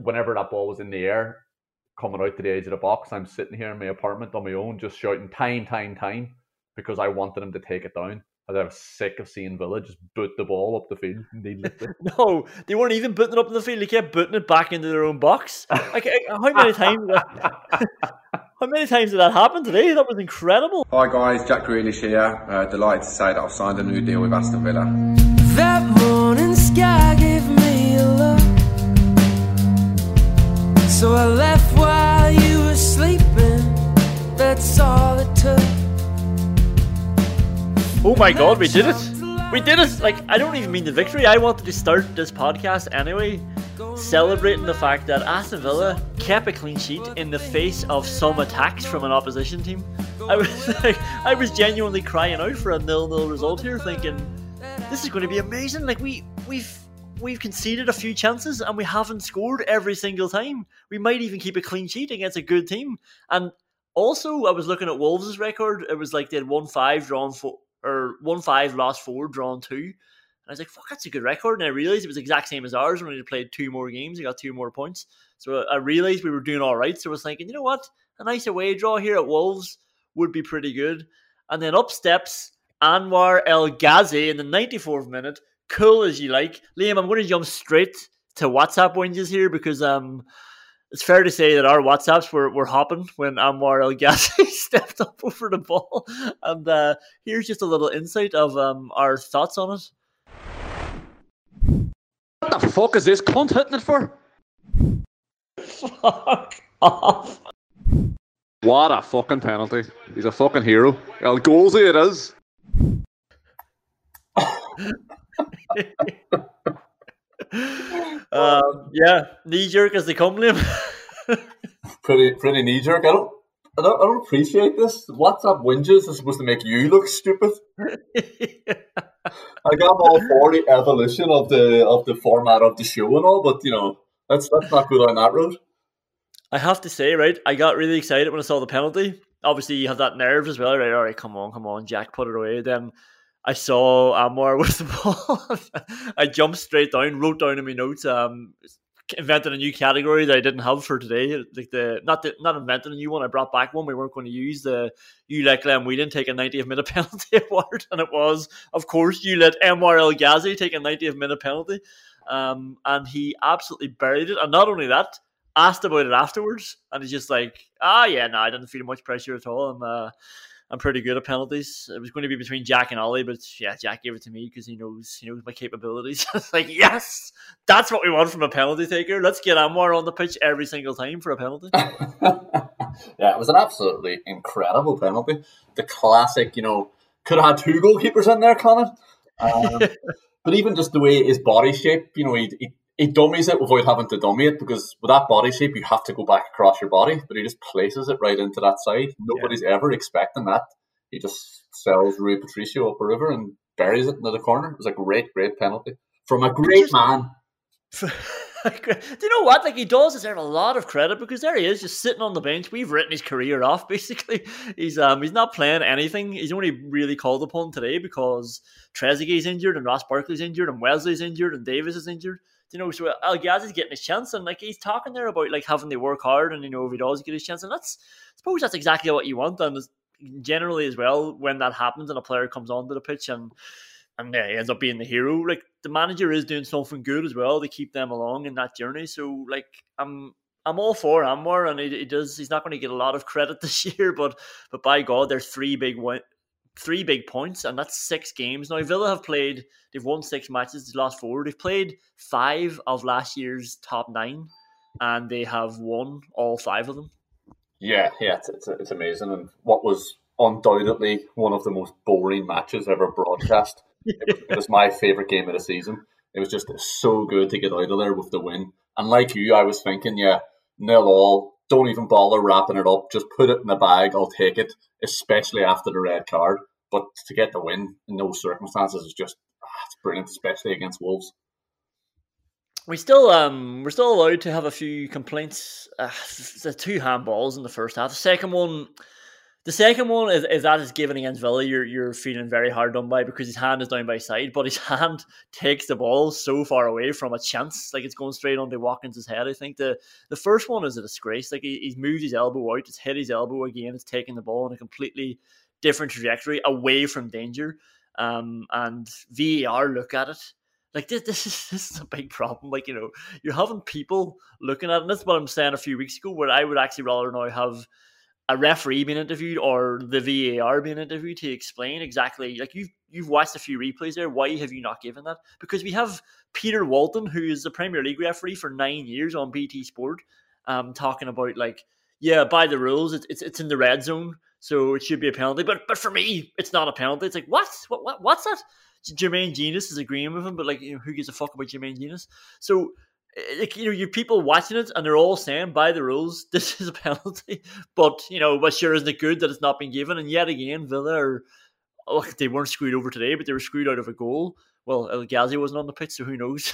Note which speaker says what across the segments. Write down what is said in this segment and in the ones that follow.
Speaker 1: whenever that ball was in the air, coming out to the edge of the box, I'm sitting here in my apartment on my own, just shouting time, because I wanted him to take it down. I was sick of seeing Villa just boot the ball up the field needlessly.
Speaker 2: No, they weren't even booting it up in the field. They kept booting it back into their own box. Like, how many times? How many times did that happen today? That was incredible.
Speaker 3: Hi guys, Jack Grealish here. Delighted to say that I've signed a new deal with Aston Villa.
Speaker 4: That morning sky gave me a look, so I left while you were sleeping. That's all it took.
Speaker 2: Oh my god, we did it! We did it! Like, I don't even mean the victory. I wanted to start this podcast anyway, celebrating the fact that Aston Villa kept a clean sheet in the face of some attacks from an opposition team. I was genuinely crying out for a 0-0 result here, thinking this is going to be amazing. Like, we've conceded a few chances and we haven't scored every single time. We might even keep a clean sheet against a good team. And also, I was looking at Wolves' record. It was like they had 1-5 drawn 4. Or 1-5, lost 4, drawn 2. And I was like, fuck, that's a good record. And I realised it was the exact same as ours when we played 2 more games. We got 2 more points. So I realised we were doing all right. So I was thinking, you know what? A nice away draw here at Wolves would be pretty good. And then up steps Anwar El Ghazi in the 94th minute. Cool as you like. Liam, I'm going to jump straight to WhatsApp whinges here because it's fair to say that our WhatsApps were hopping when Anwar El Ghazi stepped up over the ball. And here's just a little insight of our thoughts on it.
Speaker 5: What the fuck is this cunt hitting it for?
Speaker 2: Fuck off.
Speaker 5: What a fucking penalty. He's a fucking hero. El Ghazi it is.
Speaker 2: Yeah, knee jerk as they come, Liam.
Speaker 1: pretty knee jerk. I don't appreciate this. WhatsApp whinges is supposed to make you look stupid. I got all for the evolution of the format of the show and all, but you know, let's not go down that road.
Speaker 2: I have to say, right, I got really excited when I saw the penalty. Obviously, you have that nerves as well, right? All right, come on, Jack, put it away. Then I saw Anwar with the ball. I jumped straight down, wrote down in my notes, invented a new category that I didn't have for today. Like not invented a new one. I brought back one we weren't going to use. The You Let Glenn Whelan take a 90th minute penalty award, and it was, of course, You Let Anwar El Ghazi take a 90th minute penalty, and he absolutely buried it. And not only that, asked about it afterwards, and he's just like, I didn't feel much pressure at all. I'm pretty good at penalties. It was going to be between Jack and Ollie, but yeah, Jack gave it to me because he knows my capabilities. It's like, yes, that's what we want from a penalty taker. Let's get Anwar on the pitch every single time for a penalty.
Speaker 1: Yeah, it was an absolutely incredible penalty. The classic, could have had 2 goalkeepers in there, Connor. But even just the way his body shape, he dummies it without having to dummy it, because with that body shape, you have to go back across your body, but he just places it right into that side. Nobody's ever expecting that. He just sells Rui Patricio up a river and buries it into the corner. It was a great penalty from a great man.
Speaker 2: Do you know what? Like, he does deserve a lot of credit, because there he is, just sitting on the bench. We've written his career off, basically. He's not playing anything. He's only really called upon today because Trezeguet's injured and Ross Barkley's injured and Wesley's injured and Davis is injured. So El Ghazi's getting his chance, and like, he's talking there about like having to work hard, and if he does get his chance, and I suppose that's exactly what you want. And generally as well, when that happens and a player comes onto the pitch and he ends up being the hero, like, the manager is doing something good as well to keep them along in that journey. So like, I'm all for Anwar, and he's not going to get a lot of credit this year, but by God, there's 3 big points, and that's 6 games. Now, Villa they've won 6 matches, they've lost 4. They've played 5 of last year's top 9, and they have won all 5 of them.
Speaker 1: Yeah, it's amazing. And what was undoubtedly one of the most boring matches ever broadcast. It was my favourite game of the season. It was just so good to get out of there with the win. And like you, I was thinking, 0-0, don't even bother wrapping it up. Just put it in the bag. I'll take it, especially after the red card. But to get the win in those circumstances is just it's brilliant, especially against Wolves.
Speaker 2: We're still allowed to have a few complaints. The 2 handballs in the first half. The second one, The second one is if that is given against Villa, you're feeling very hard done by because his hand is down by his side, but his hand takes the ball so far away from a chance, like it's going straight onto Watkins' head. I think the first one is a disgrace. Like he's moved his elbow out, it's hit his elbow again, it's taken the ball in a completely different trajectory away from danger. And VAR look at it. Like this is a big problem. Like, you know, you're having people looking at it, and that's what I'm saying a few weeks ago, where I would actually rather now have a referee being interviewed or the VAR being interviewed to explain exactly, like you've watched a few replays there, why have you not given that? Because we have Peter Walton, who is the Premier League referee for 9 years on BT Sport, talking about like, yeah, by the rules, it's in the red zone, so it should be a penalty. But for me, it's not a penalty. It's like, what's that? Jermaine Genius is agreeing with him, but like, you know, who gives a fuck about Jermaine Genius? So, like, you know, you people watching it and they're all saying by the rules this is a penalty, but you know, but sure isn't it good that it's not been given? And yet again, Villa they weren't screwed over today, but they were screwed out of a goal. Well, El Ghazi wasn't on the pitch, so who knows?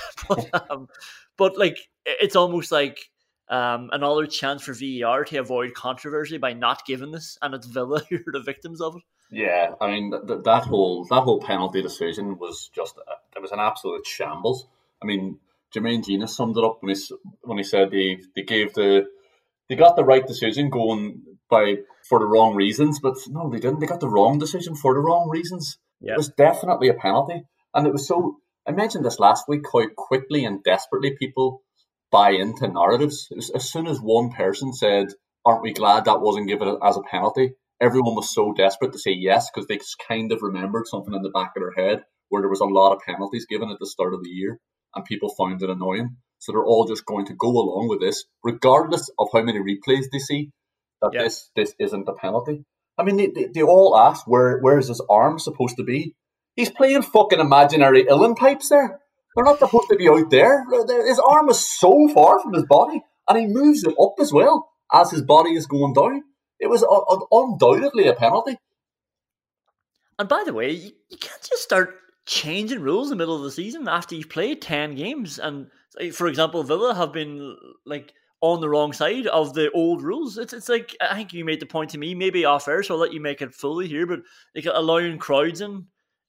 Speaker 2: but like, it's almost like another chance for VAR to avoid controversy by not giving this, and it's Villa who are the victims of it.
Speaker 1: Yeah, I mean that whole penalty decision was it was an absolute shambles. I mean, Jermaine Genius summed it up when he said they got the right decision going for the wrong reasons, but no, they didn't. They got the wrong decision for the wrong reasons. Yep. It was definitely a penalty, and it was so. I mentioned this last week how quickly and desperately people buy into narratives. As soon as one person said, "Aren't we glad that wasn't given as a penalty?" everyone was so desperate to say yes because they just kind of remembered something in the back of their head where there was a lot of penalties given at the start of the year and people found it annoying. So they're all just going to go along with this, regardless of how many replays they see, that this isn't a penalty. I mean, they all ask, where is his arm supposed to be? He's playing fucking imaginary Uilleann pipes there. They're not supposed to be out there. His arm is so far from his body, and he moves it up as well as his body is going down. It was undoubtedly a penalty.
Speaker 2: And by the way, you can't just start changing rules in the middle of the season after you've played 10 games. And, for example, Villa have been like on the wrong side of the old rules. It's like, I think you made the point to me, maybe off air, so I'll let you make it fully here, but like allowing crowds in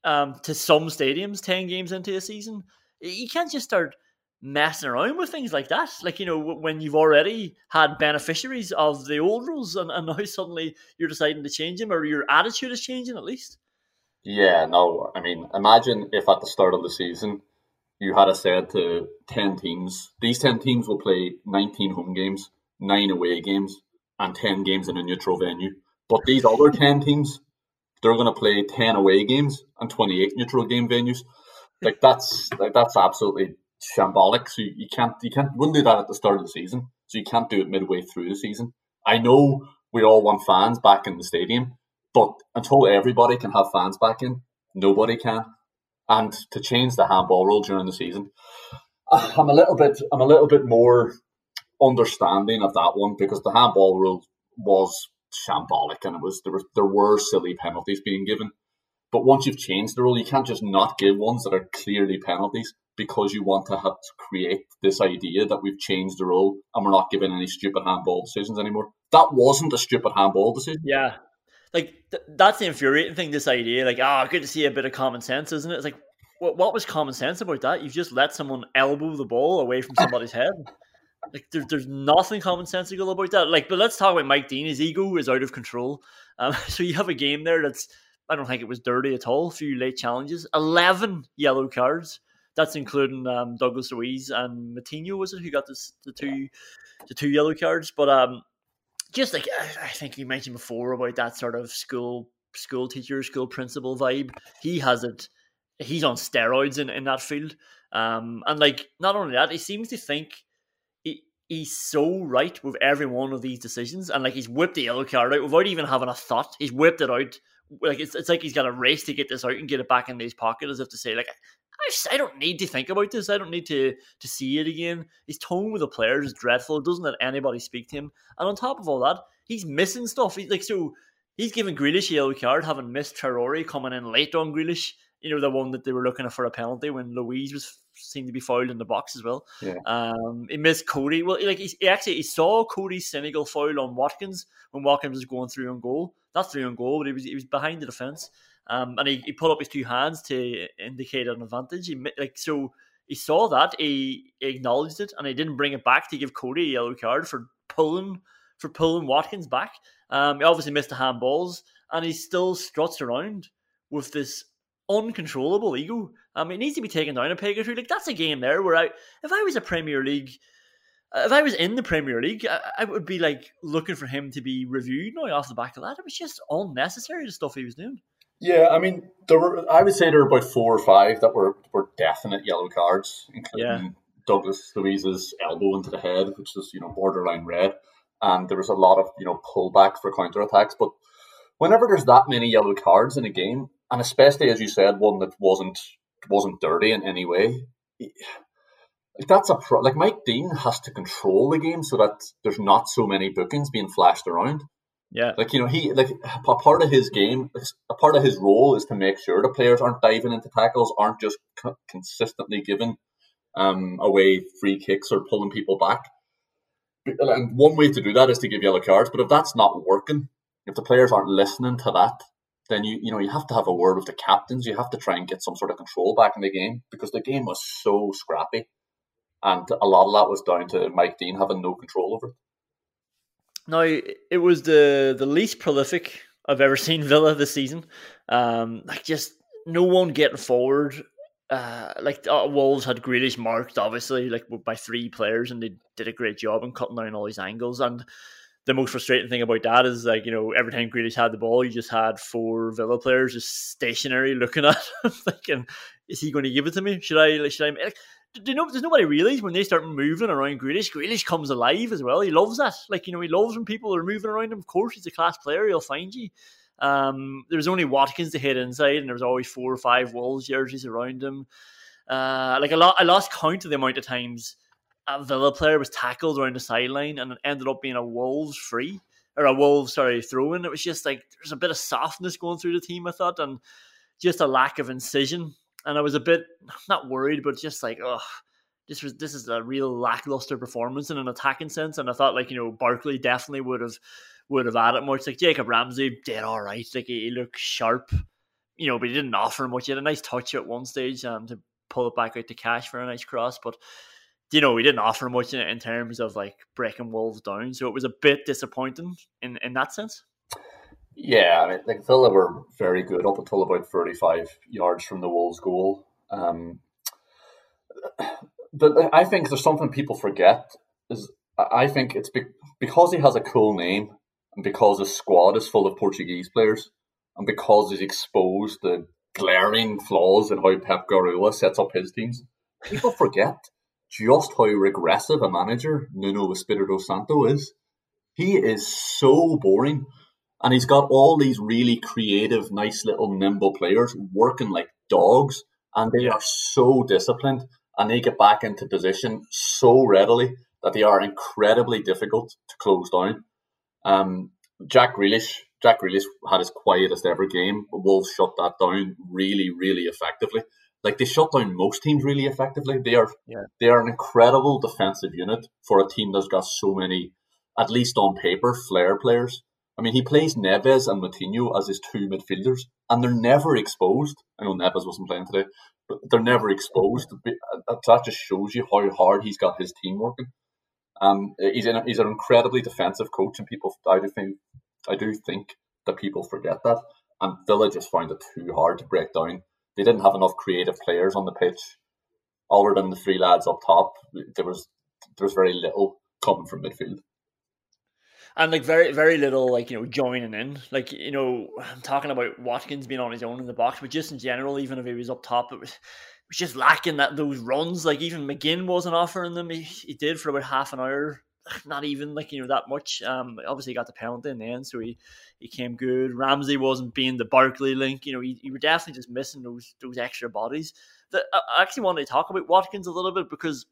Speaker 2: to some stadiums 10 games into a season. You can't just start messing around with things like that, like, you know, when you've already had beneficiaries of the old rules and now suddenly you're deciding to change them, or your attitude is changing at least.
Speaker 1: Yeah, no, I mean, imagine if at the start of the season you had said to 10 teams, these 10 teams will play 19 home games, 9 away games, and 10 games in a neutral venue. But these other 10 teams, they're going to play 10 away games and 28 neutral game venues. Like that's absolutely shambolic. So you wouldn't do that at the start of the season. So you can't do it midway through the season. I know we all want fans back in the stadium, but until everybody can have fans back in, nobody can. And to change the handball rule during the season, I'm a little bit more understanding of that one, because the handball rule was shambolic and there were silly penalties being given. But once you've changed the rule, you can't just not give ones that are clearly penalties because you want to have to create this idea that we've changed the rule and we're not giving any stupid handball decisions anymore. That wasn't a stupid handball decision.
Speaker 2: Yeah. Like, that's the infuriating thing, this idea. Like, good to see a bit of common sense, isn't it? It's like, what was common sense about that? You've just let someone elbow the ball away from somebody's head. Like, there's nothing commonsensical about that. Like, but let's talk about Mike Dean. His ego is out of control. So you have a game there that's, I don't think it was dirty at all. A few late challenges, 11 yellow cards. That's including Douglas Luiz and Matinho, was it, who got the two yellow cards? But just like, I think you mentioned before about that sort of school teacher, school principal vibe. He has it. He's on steroids in that field. And like, not only that, he seems to think he's so right with every one of these decisions. And like, he's whipped the yellow card out without even having a thought. He's whipped it out. Like, it's like he's got a race to get this out and get it back in his pocket, as if to say, like, I don't need to think about this. I don't need to see it again. His tone with the players is dreadful. It doesn't let anybody speak to him. And on top of all that, he's missing stuff. He's giving Grealish a yellow card, having missed Traore coming in late on Grealish. You know, the one that they were looking for a penalty when Luiz seemed to be fouled in the box as well.
Speaker 1: Yeah.
Speaker 2: He missed Cody. Well, like he saw Cody's Senegal foul on Watkins when Watkins was going through on goal. That's the own goal, but he was behind the defence. And he put up his two hands to indicate an advantage. He saw that, he acknowledged it, and he didn't bring it back to give Cody a yellow card for pulling Watkins back. He obviously missed the handballs, and he still struts around with this uncontrollable ego. It needs to be taken down a peg or two. Like, that's a game there where if I was in the Premier League, I would be like looking for him to be reviewed now off the back of that. It was just unnecessary, the stuff he was doing.
Speaker 1: Yeah, I mean, I would say there were about 4 or 5 that were definite yellow cards, including Douglas Luiz's elbow into the head, which was, borderline red. And there was a lot of, pullback for counterattacks. But whenever there's that many yellow cards in a game, and especially, as you said, one that wasn't dirty in any way, that's like Mike Dean has to control the game so that there's not so many bookings being flashed around.
Speaker 2: Yeah,
Speaker 1: a part of his game, a part of his role is to make sure the players aren't diving into tackles, aren't just consistently giving away free kicks or pulling people back. And one way to do that is to give yellow cards. But if that's not working, if the players aren't listening to that, then you have to have a word with the captains. You have to try and get some sort of control back in the game, because the game was so scrappy, and a lot of that was down to Mike Dean having no control over it.
Speaker 2: Now, it was the least prolific I've ever seen Villa this season. Just no one getting forward. Wolves had Grealish marked, obviously, by 3 players, and they did a great job in cutting down all these angles. And the most frustrating thing about that is, every time Grealish had the ball, you just had 4 Villa players just stationary looking at him, thinking, is he going to give it to me? Should I? Does nobody realise when they start moving around Grealish comes alive as well. He loves that. He loves when people are moving around him. Of course, he's a class player. He'll find you. There was only Watkins to hit inside, and there was always 4 or 5 Wolves jerseys around him. I lost count of the amount of times a Villa player was tackled around the sideline and it ended up being a Wolves throw-in. It was just there's a bit of softness going through the team, I thought, and just a lack of incision. And I was a bit, not worried, but just this is a real lackluster performance in an attacking sense. And I thought, Barkley definitely would have added more. It's Jacob Ramsey did all right. He looked sharp, but he didn't offer much. He had a nice touch at one stage to pull it back out to Cash for a nice cross, but he didn't offer much in terms of breaking Wolves down. So it was a bit disappointing in that sense.
Speaker 1: Yeah, Villa were very good up until about 35 yards from the Wolves' goal. But I think there's something people forget. I think it's because he has a cool name, and because his squad is full of Portuguese players, and because he's exposed the glaring flaws in how Pep Guardiola sets up his teams. People forget just how regressive a manager Nuno Espirito Santo is. He is so boring. And he's got all these really creative, nice little nimble players working like dogs, and they are so disciplined, and they get back into position so readily that they are incredibly difficult to close down. Jack Grealish had his quietest ever game. Wolves shut that down really, really effectively. They shut down most teams really effectively. They are an incredible defensive unit for a team that's got so many, at least on paper, flair players. I mean, he plays Neves and Moutinho as his 2 midfielders, and they're never exposed. I know Neves wasn't playing today, but they're never exposed. That just shows you how hard he's got his team working. He's an incredibly defensive coach, and I do think that people forget that. And Villa just found it too hard to break down. They didn't have enough creative players on the pitch, other than the 3 lads up top. There was very little coming from midfield.
Speaker 2: And very, very little, joining in. I'm talking about Watkins being on his own in the box, but just in general, even if he was up top, it was just lacking those runs. Even McGinn wasn't offering them. He did for about half an hour, not even that much. Obviously, he got the penalty in the end, so he came good. Ramsey wasn't being the Barkley link. You were definitely just missing those extra bodies. I actually wanted to talk about Watkins a little bit because,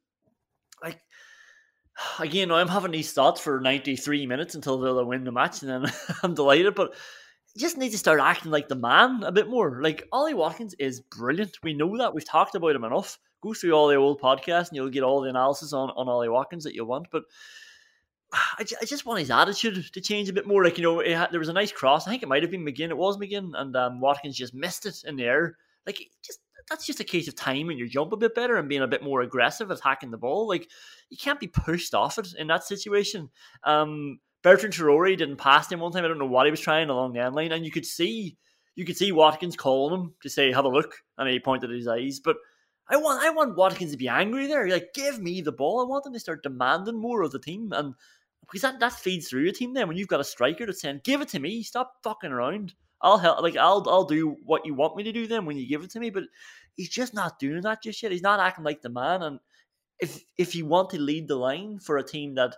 Speaker 2: again, I'm having these thoughts for 93 minutes until Villa win the match, and then I'm delighted. But you just need to start acting like the man a bit more. Ollie Watkins is brilliant. We know that. We've talked about him enough. Go through all the old podcasts and you'll get all the analysis on Ollie Watkins that you want. But I just want his attitude to change a bit more. Like, there was a nice cross. I think it might have been McGinn. It was McGinn, and Watkins just missed it in the air. Like, that's just a case of timing your jump a bit better and being a bit more aggressive attacking the ball. Like, you can't be pushed off it in that situation. Bertrand Traore didn't pass him one time. I don't know what he was trying along the end line, and you could see Watkins calling him to say, "Have a look," and he pointed at his eyes. But I want Watkins to be angry there. Like, give me the ball. I want them to start demanding more of the team, and because that feeds through your team. Then when you've got a striker that's saying, "Give it to me, stop fucking around. I'll help. Like, I'll do what you want me to do." Then when you give it to me, but he's just not doing that just yet. He's not acting like the man. And if you want to lead the line for a team that,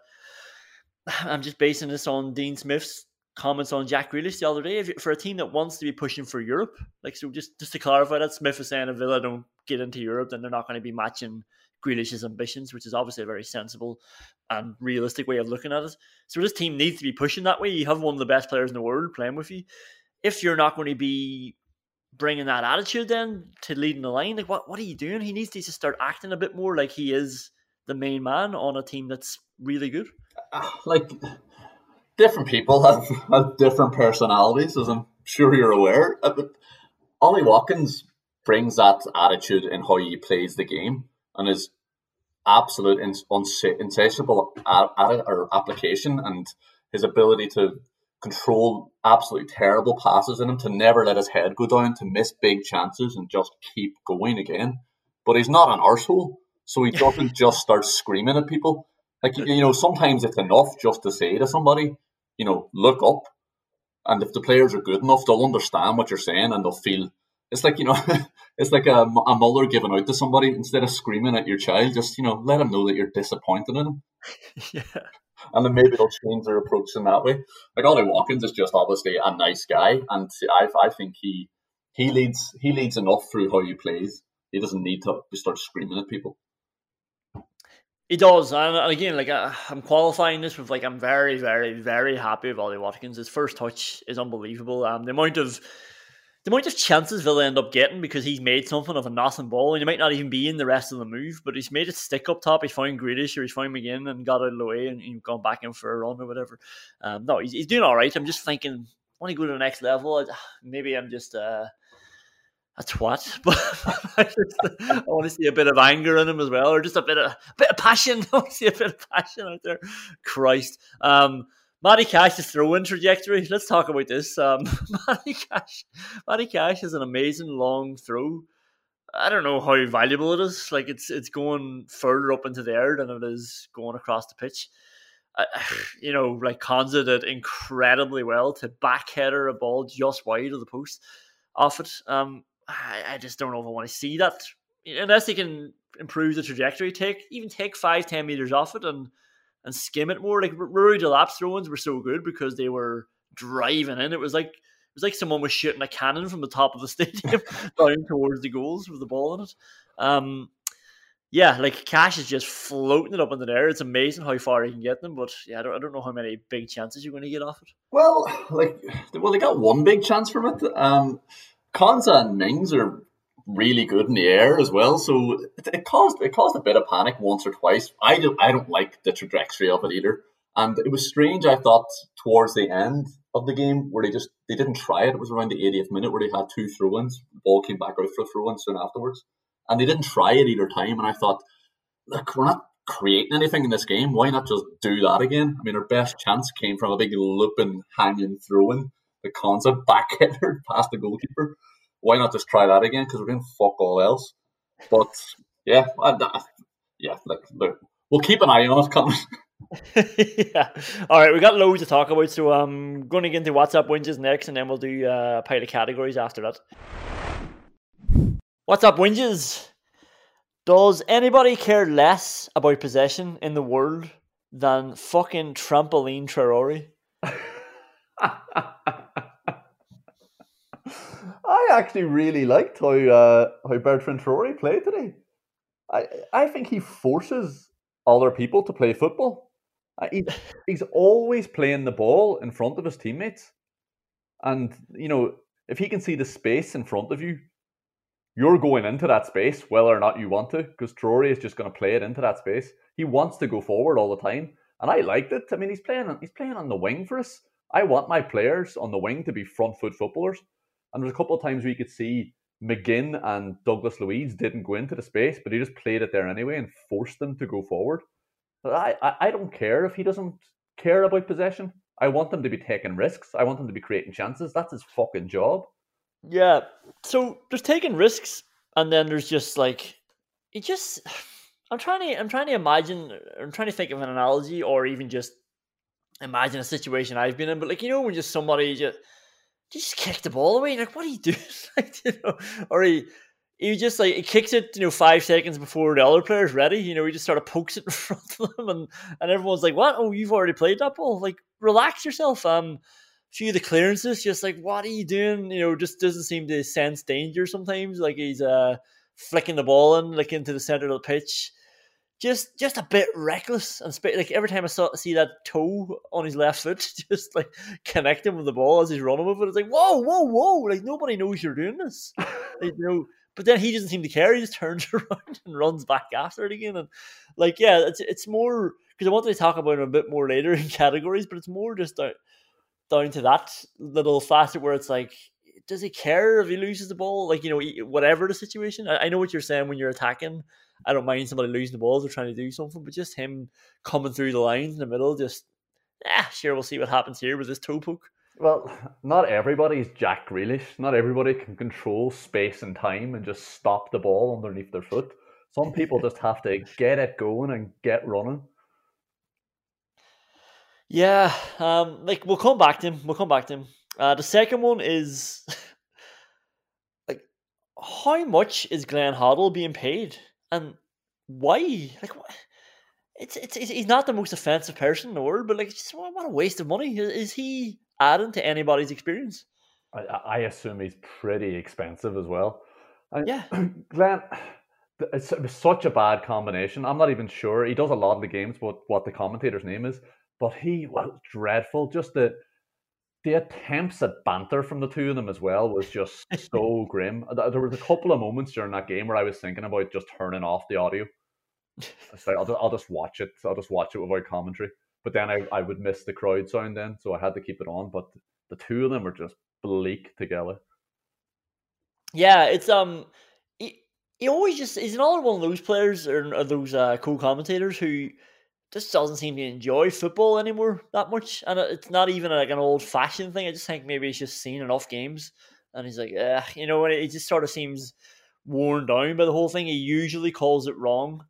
Speaker 2: I'm just basing this on Dean Smith's comments on Jack Grealish the other day, for a team that wants to be pushing for Europe, like, so just to clarify that, Smith is saying if Villa don't get into Europe, then they're not going to be matching Grealish's ambitions, which is obviously a very sensible and realistic way of looking at it. So this team needs to be pushing that way. You have one of the best players in the world playing with you. If you're not going to be bringing that attitude then to leading the line, like, what are you doing? He needs to just start acting a bit more like he is the main man on a team that's really good.
Speaker 1: Like, different people have different personalities, as I'm sure you're aware. But Ollie Watkins brings that attitude in how he plays the game, and his absolute insatiable application, and his ability to control absolutely terrible passes in him, to never let his head go down, to miss big chances and just keep going again. But he's not an arsehole, so he doesn't just start screaming at people. Like, sometimes it's enough just to say to somebody, look up. And if the players are good enough, they'll understand what you're saying, and they'll feel. It's like, it's like a mother giving out to somebody. Instead of screaming at your child, just, let them know that you're disappointed in them.
Speaker 2: Yeah.
Speaker 1: And then maybe they'll change their approach in that way. Like, Ollie Watkins is just obviously a nice guy, and I think he leads enough through how he plays. He doesn't need to start screaming at people.
Speaker 2: He does, and again, like, I'm qualifying this with, like, I'm very, very, very happy with Ollie Watkins. His first touch is unbelievable. The amount of chances Villa end up getting, because he's made something of a nothing ball, and he might not even be in the rest of the move, but he's made it stick up top. He's found Grealish or he's found McGinn and got out of the way and gone back in for a run or whatever. No, he's doing all right. I'm just thinking, when he go to the next level, maybe I'm just a twat, but I want to see a bit of anger in him as well, or just a bit of passion. I want to see a bit of passion out there. Christ. Matty Cash's throw-in trajectory. Let's talk about this. Matty Cash is an amazing long throw. I don't know how valuable it is. Like, it's going further up into the air than it is going across the pitch. Like, Konza did incredibly well to backheader a ball just wide of the post off it. I just don't know if I want to see that, unless he can improve the trajectory. Take 5-10 meters off it and skim it more. Like, Rory Delap's throw-ins were so good because they were driving in. It was like someone was shooting a cannon from the top of the stadium down towards the goals with the ball in it. Yeah, like, Cash is just floating it up in the air. It's amazing how far he can get them, but yeah, I don't know how many big chances you're going to get off it.
Speaker 1: Well, they got one big chance from it. Konza and Mings are really good in the air as well, so it caused a bit of panic once or twice. I don't like the trajectory of it either, and it was strange. I thought towards the end of the game where they didn't try it. It was around the 80th minute where they had two throw-ins. The ball came back out for a throw-in soon afterwards, and they didn't try it either time. And I thought, look, we're not creating anything in this game. Why not just do that again? I mean, our best chance came from a big looping, hanging throw-in. The Konza backheader past the goalkeeper. Why not just try that again? Because we're doing fuck all else. But yeah, we'll keep an eye on it, Colin.
Speaker 2: Yeah. All right, we got loads to talk about, so I'm going to get into WhatsApp whinges next, and then we'll do a pile of categories after that. WhatsApp whinges. Does anybody care less about possession in the world than fucking Trampoline Traore?
Speaker 6: I actually really liked how Bertrand Traore played today. I think he forces other people to play football. He's always playing the ball in front of his teammates. And, if he can see the space in front of you, you're going into that space whether or not you want to, because Traore is just going to play it into that space. He wants to go forward all the time. and I liked it. I mean, he's playing on the wing for us. I want my players on the wing to be front foot footballers. And there's a couple of times where you could see McGinn and Douglas Luiz didn't go into the space, but he just played it there anyway and forced them to go forward. But I don't care if he doesn't care about possession. I want them to be taking risks. I want them to be creating chances. That's his fucking job.
Speaker 2: Yeah. So there's taking risks, and then there's just like it just. I'm trying to imagine. I'm trying to think of an analogy, or even just imagine a situation I've been in. But like when just somebody just kick the ball away, like what are you doing? Like or he just like he kicks it 5 seconds before the other player's ready. He just sort of pokes it in front of them, and everyone's like, "What? Oh, you've already played that ball? Like relax yourself." Few of the clearances, just like what are you doing? Just doesn't seem to sense danger sometimes. Like he's flicking the ball in like into the center of the pitch. Just a bit reckless, and like every time I see that toe on his left foot, just like connecting with the ball as he's running with it, it's like whoa! Like nobody knows you're doing this, But then he doesn't seem to care. He just turns around and runs back after it again, and like it's more because I wanted to talk about it a bit more later in categories, but it's more just down to that little facet where it's like, does he care if he loses the ball? Like whatever the situation. I know what you're saying when you're attacking. I don't mind somebody losing the balls or trying to do something, but just him coming through the lines in the middle, just, sure, we'll see what happens here with this toe poke.
Speaker 6: Well, not everybody's Jack Grealish. Not everybody can control space and time and just stop the ball underneath their foot. Some people just have to get it going and get running.
Speaker 2: Yeah, like we'll come back to him. The second one is like, how much is Glenn Hoddle being paid? And why? Like, what? He's not the most offensive person in the world, but like, just what a waste of money. Is he adding to anybody's experience?
Speaker 6: I assume he's pretty expensive as well.
Speaker 2: Yeah,
Speaker 6: Glenn, it was such a bad combination. I'm not even sure. He does a lot of the games, what the commentator's name is, but he was dreadful. Just the attempts at banter from the two of them as well was just so grim. There was a couple of moments during that game where I was thinking about just turning off the audio. It's like, I'll just watch it. I'll just watch it without commentary. But then I would miss the crowd sound then, so I had to keep it on. But the two of them were just bleak together.
Speaker 2: Yeah, it's he always he's another one of those players or those co-commentators who just doesn't seem to enjoy football anymore that much, and it's not even like an old-fashioned thing. I just think maybe he's just seen enough games, and he's like, and it just sort of seems worn down by the whole thing. He usually calls it wrong.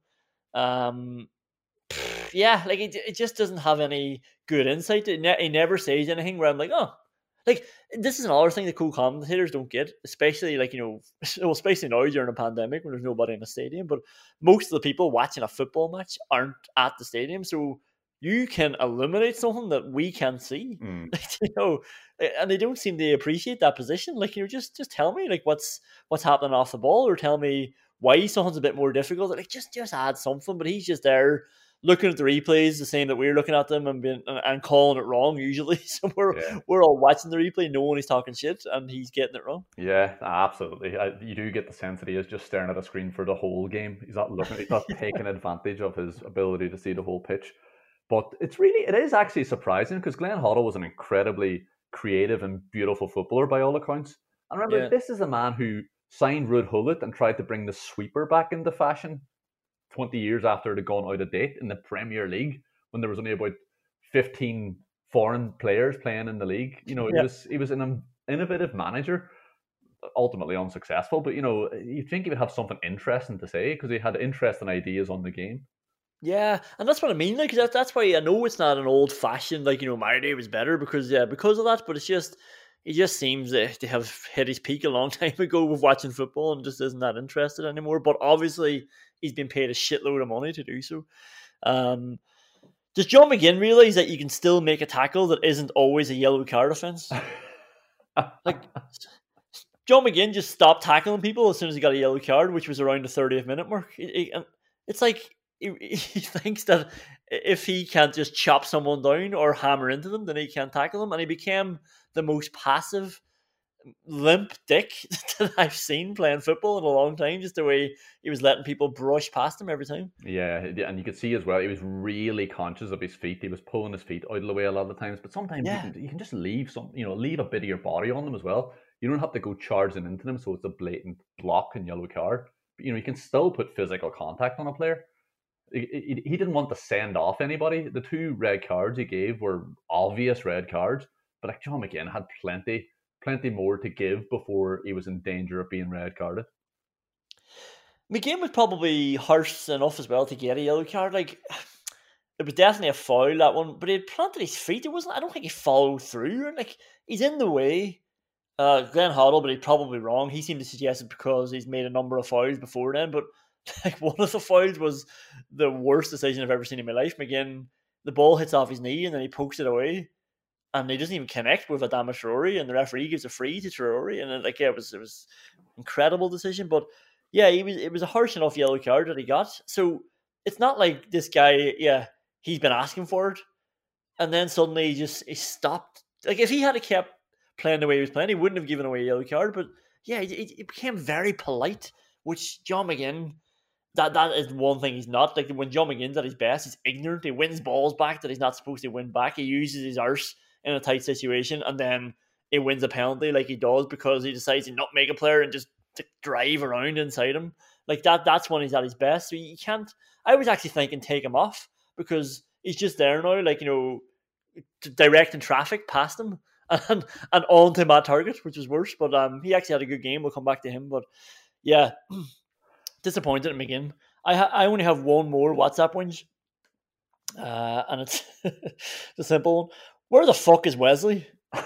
Speaker 2: Yeah, like it just doesn't have any good insight. He never says anything where I'm like, oh, like this is another thing that cool commentators don't get, especially like especially now during a pandemic when there's nobody in the stadium. But most of the people watching a football match aren't at the stadium, so you can illuminate something that we can't see. And they don't seem to appreciate that position. Like just tell me like what's happening off the ball, or tell me why something's a bit more difficult. Like just add something. But he's just there looking at the replays the same that we're looking at them and calling it wrong usually. So we're all watching the replay knowing he's talking shit and he's getting it wrong.
Speaker 6: Yeah, absolutely. You do get the sense that he is just staring at a screen for the whole game. He's not taking advantage of his ability to see the whole pitch. But it is actually surprising because Glenn Hoddle was an incredibly creative and beautiful footballer by all accounts. And remember, This is a man who signed Ruud Gullit and tried to bring the sweeper back into fashion 20 years after it had gone out of date in the Premier League, when there was only about 15 foreign players playing in the league. He was an innovative manager, ultimately unsuccessful, but you'd think he would have something interesting to say because he had interesting ideas on the game.
Speaker 2: Yeah, and that's what I mean. Like that's why I know it's not an old-fashioned my day was better because of that. But he just seems to have hit his peak a long time ago with watching football and just isn't that interested anymore. But obviously, he's been paid a shitload of money to do so. Does John McGinn realise that you can still make a tackle that isn't always a yellow card offence? Like John McGinn just stopped tackling people as soon as he got a yellow card, which was around the 30th minute mark. It's like he thinks that if he can't just chop someone down or hammer into them, then he can't tackle them. And he became the most passive limp dick that I've seen playing football in a long time. Just the way he was letting people brush past him every time.
Speaker 6: Yeah, and you could see as well, he was really conscious of his feet. He was pulling his feet out of the way a lot of the times. But sometimes you can just leave leave a bit of your body on them as well. You don't have to go charging into them, so it's a blatant block and yellow card. But you can still put physical contact on a player. He didn't want to send off anybody. The 2 red cards he gave were obvious red cards, but like John McGinn had plenty more to give before he was in danger of being red carded.
Speaker 2: McGinn was probably harsh enough as well to get a yellow card. Like, it was definitely a foul, that one, but he had planted his feet. I don't think he followed through. Like, he's in the way. Glenn Hoddle, but he's probably wrong. He seemed to suggest it because he's made a number of fouls before then, but like, one of the fouls was the worst decision I've ever seen in my life. McGinn, the ball hits off his knee and then he pokes it away, and he doesn't even connect with Adama Traore, and the referee gives a free to Traore, and it was incredible decision. But yeah, it was a harsh enough yellow card that he got. So it's not like this guy, he's been asking for it, and then suddenly he stopped. Like, if he had kept playing the way he was playing, he wouldn't have given away a yellow card. But yeah, he became very polite, which John McGinn, that is one thing he's not. Like, when John McGinn's at his best, he's ignorant. He wins balls back that he's not supposed to win back. He uses his arse in a tight situation, and then he wins a penalty like he does because he decides to not make a player and just to drive around inside him. Like, that's when he's at his best. So you can't. I was actually thinking take him off because he's just there now, like, directing traffic past him and on to Matt Targett, which is worse. But he actually had a good game. We'll come back to him. But yeah, disappointed in McGinn. I only have one more WhatsApp whinge, and it's the simple one. Where the fuck is Wesley?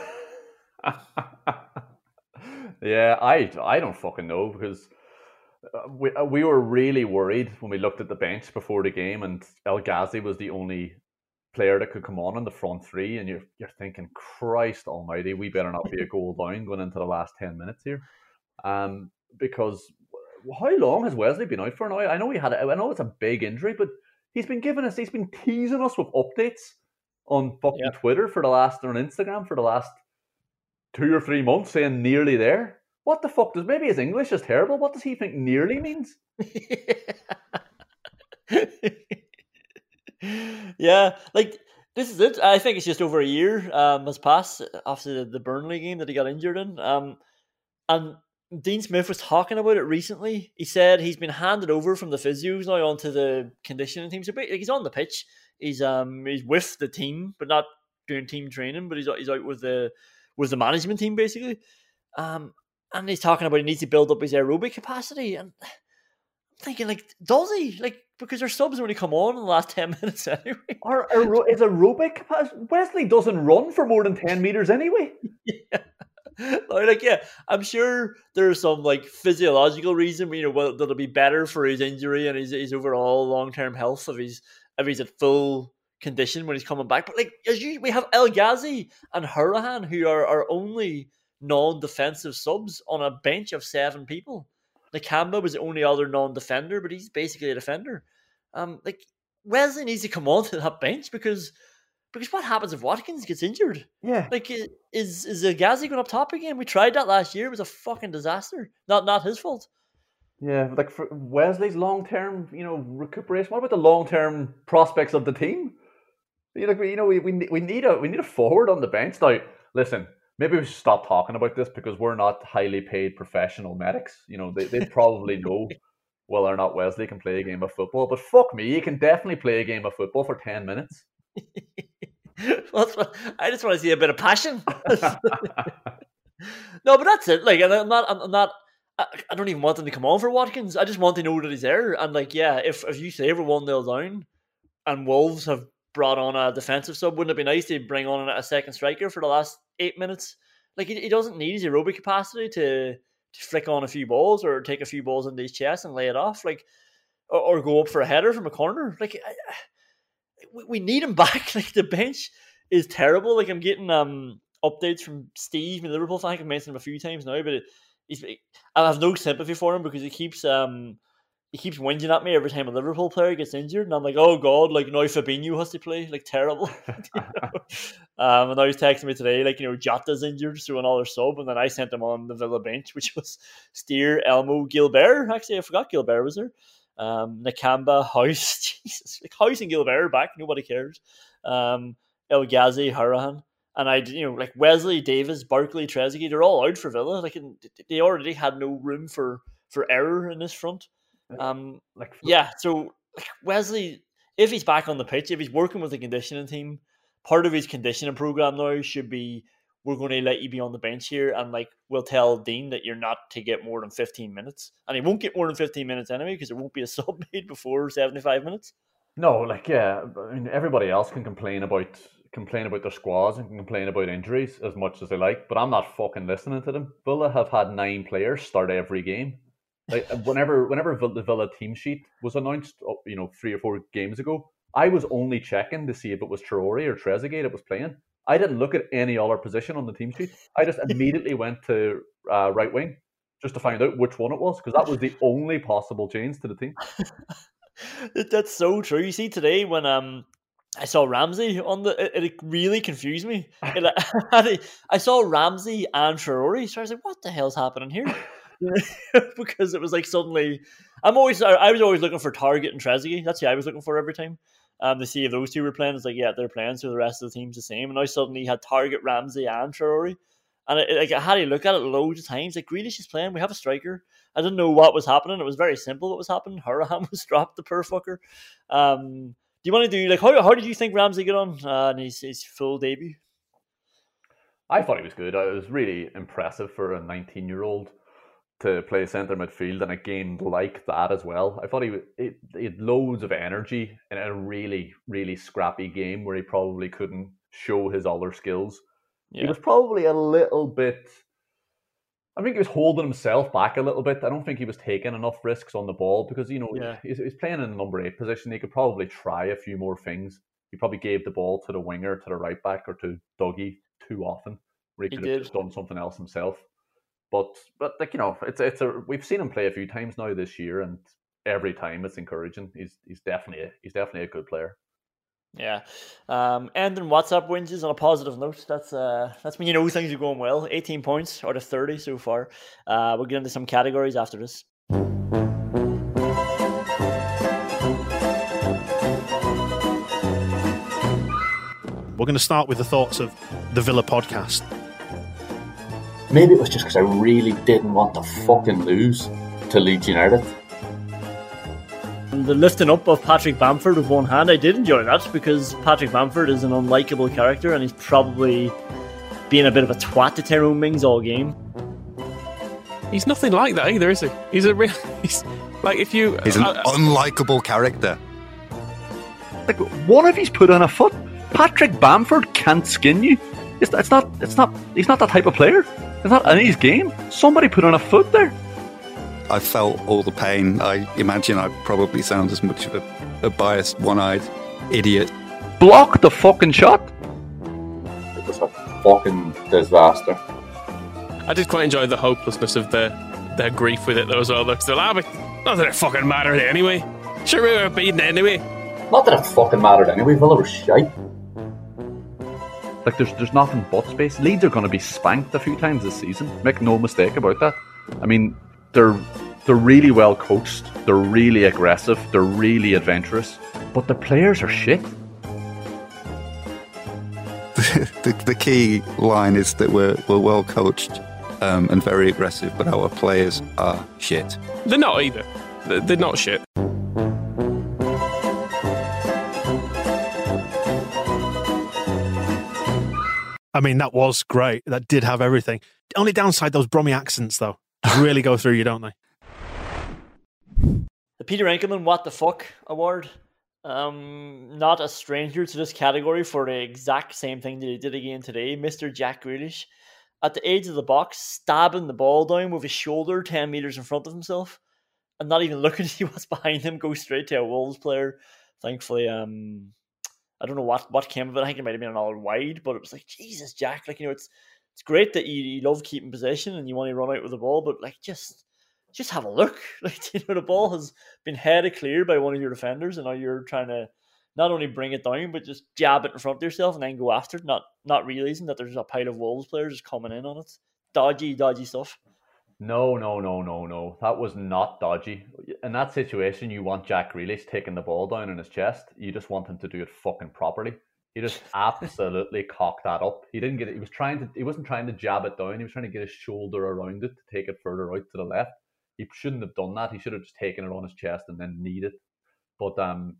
Speaker 6: Yeah, I don't fucking know, because we were really worried when we looked at the bench before the game, and El Ghazi was the only player that could come on in the front 3, and you're thinking, Christ almighty, we better not be a goal down going into the last 10 minutes here. Because how long has Wesley been out for now? I know it's a big injury, but he's been teasing us with updates on fucking Twitter or on Instagram for the last 2 or 3 months, saying nearly there. What the fuck maybe his English is terrible? What does he think nearly means?
Speaker 2: Yeah, like, this is it. I think it's just over a year has passed after the Burnley game that he got injured in. And Dean Smith was talking about it recently. He said he's been handed over from the physios now onto the conditioning team. So he's on the pitch. He's with the team, but not doing team training. But he's out with the management team basically. And he's talking about he needs to build up his aerobic capacity. And I'm thinking, like, does he? Like, because their subs only come on in the last 10 minutes anyway.
Speaker 6: Is aerobic capacity? Wesley doesn't run for more than 10 meters anyway.
Speaker 2: Yeah. Like, yeah, I'm sure there's some like physiological reason, that'll be better for his injury and his overall long-term health if he's at full condition when he's coming back. But like, we have El Ghazi and Hurahan, who are our only non-defensive subs on a bench of 7 people. Nakamba was the only other non-defender, but he's basically a defender. Like, Wesley needs to come on to that bench because what happens if Watkins gets injured?
Speaker 6: Yeah.
Speaker 2: Like, is El Ghazi going up top again? We tried that last year. It was a fucking disaster. Not his fault.
Speaker 6: Yeah, like, for Wesley's long-term, recuperation. What about the long-term prospects of the team? We need a forward on the bench. Now, listen, maybe we should stop talking about this because we're not highly paid professional medics. They probably know whether or not Wesley can play a game of football. But fuck me, he can definitely play a game of football for 10 minutes.
Speaker 2: I just want to see a bit of passion. No, but that's it. Like, I'm not. I don't even want him to come on for Watkins. I just want to know that he's there. And like, yeah, if you say we're 1-0 down, and Wolves have brought on a defensive sub, wouldn't it be nice to bring on a second striker for the last 8 minutes? Like, he doesn't need his aerobic capacity to flick on a few balls or take a few balls into his chest and lay it off, like, or go up for a header from a corner. Like, we need him back. Like, the bench is terrible. Like, I'm getting updates from Steve, my Liverpool fan. I think I've mentioned him a few times now, but I have no sympathy for him because he keeps he keeps whinging at me every time a Liverpool player gets injured, and I'm like, oh god, like now Fabinho has to play, like terrible. You know? And now he's texting me today, like, you know, Jota's injured, so another sub, and then I sent him on the Villa bench, which was Steer, Elmo, Gilbert. Actually, I forgot Gilbert was there. Nakamba, House, Jesus, like House and Gilbert are back, nobody cares. El Ghazi, Harahan. And I, you know, like Wesley, Davis, Barkley, Trezeguet, they're all out for Villa. Like they already had no room for error in this front. So like Wesley, if he's back on the pitch, if he's working with the conditioning team, part of his conditioning program now should be, we're going to let you be on the bench here, and like we'll tell Dean that you're not to get more than 15 minutes, and he won't get more than 15 minutes anyway because there won't be a sub made before 75 minutes.
Speaker 6: No, like I mean, everybody else can complain about their squads and can complain about injuries as much as they like, but I'm not fucking listening to them. Villa have had 9 players start every game. Like whenever the Villa team sheet was announced, 3 or 4 games ago, I was only checking to see if it was Traore or Trezeguet that was playing. I didn't look at any other position on the team sheet. I just immediately went to right wing just to find out which one it was, because that was the only possible change to the team.
Speaker 2: That's so true. You see, today when I saw Ramsey on it really confused me. I saw Ramsey and Traore, so I was like, "What the hell's happening here?" Because it was like suddenly, I was always looking for Target and Trezeguet. That's who I was looking for every time. To see if those two were playing. It's like, yeah, they're playing, so the rest of the team's the same. And now suddenly you had Target, Ramsey, and Traore. And I had to look at it loads of times. Like, Grealish is playing. We have a striker. I didn't know what was happening. It was very simple what was happening. Hurricane was dropped, the poor fucker. Do you want to do, like, how did you think Ramsey got on in his full debut?
Speaker 6: I thought he was good. It was really impressive for a 19-year-old to play centre midfield in a game like that as well. I thought he had loads of energy in a really, really scrappy game where he probably couldn't show his other skills. Yeah. He was probably a little bit... I think he was holding himself back a little bit. I don't think he was taking enough risks on the ball because, he's playing in the number 8 position. He could probably try a few more things. He probably gave the ball to the winger, to the right back, or to Dougie too often, where he could have just done something else himself. But like, we've seen him play a few times now this year, and every time it's encouraging. He's definitely a good player.
Speaker 2: Yeah. Ending WhatsApp wins on a positive note. That's when things are going well. 18 points out of 30 so far. We'll get into some categories after this.
Speaker 7: We're going to start with the thoughts of the Villa podcast.
Speaker 1: Maybe it was just because I really didn't want to fucking lose to Leeds United.
Speaker 2: The lifting up of Patrick Bamford with one hand, I did enjoy that because Patrick Bamford is an unlikable character and he's probably being a bit of a twat to Tyrone Mings all game.
Speaker 8: He's nothing like that either, is he? He's an
Speaker 9: unlikable character.
Speaker 6: Like, one of he's put on a foot. Patrick Bamford can't skin you. He's not that type of player. It's not in his game. Somebody put on a foot there.
Speaker 9: I felt all the pain. I imagine I probably sound as much of a biased, one-eyed idiot.
Speaker 6: Block the fucking shot.
Speaker 1: It was a fucking disaster.
Speaker 8: I did quite enjoy the hopelessness of their grief with it though as well. Because they're like, not that it fucking mattered anyway. Sure, we were beaten anyway.
Speaker 1: Not that it fucking mattered anyway. Villa were shite.
Speaker 6: Like, there's nothing but space. Leeds are going to be spanked a few times this season. Make no mistake about that. I mean, they're really well coached. They're really aggressive. They're really adventurous. But the players are shit.
Speaker 9: The key line is that we're well coached and very aggressive, but our players are shit.
Speaker 8: They're not either. They're not shit.
Speaker 7: I mean, that was great. That did have everything. The only downside, those Brummy accents, though, really go through you, don't they?
Speaker 2: The Peter Enkelman What the Fuck Award. Not a stranger to this category for the exact same thing that he did again today. Mr. Jack Grealish at the edge of the box, stabbing the ball down with his shoulder 10 metres in front of himself and not even looking to see what's behind him, go straight to a Wolves player. Thankfully, I don't know what came of it. I think it might have been an all wide, but it was like, Jesus, Jack, like, it's great that you love keeping possession and you want to run out with the ball, but like, just just have a look. Like, you know, the ball has been headed clear by one of your defenders, and now you're trying to not only bring it down, but just jab it in front of yourself and then go after it, not realizing that there's a pile of Wolves players just coming in on it. Dodgy stuff.
Speaker 6: No. That was not dodgy. In that situation, you want Jack Grealish taking the ball down in his chest. You just want him to do it fucking properly. He just absolutely cocked that up. He didn't get it. He wasn't trying to jab it down. He was trying to get his shoulder around it to take it further out to the left. He shouldn't have done that. He should have just taken it on his chest and then kneed it. But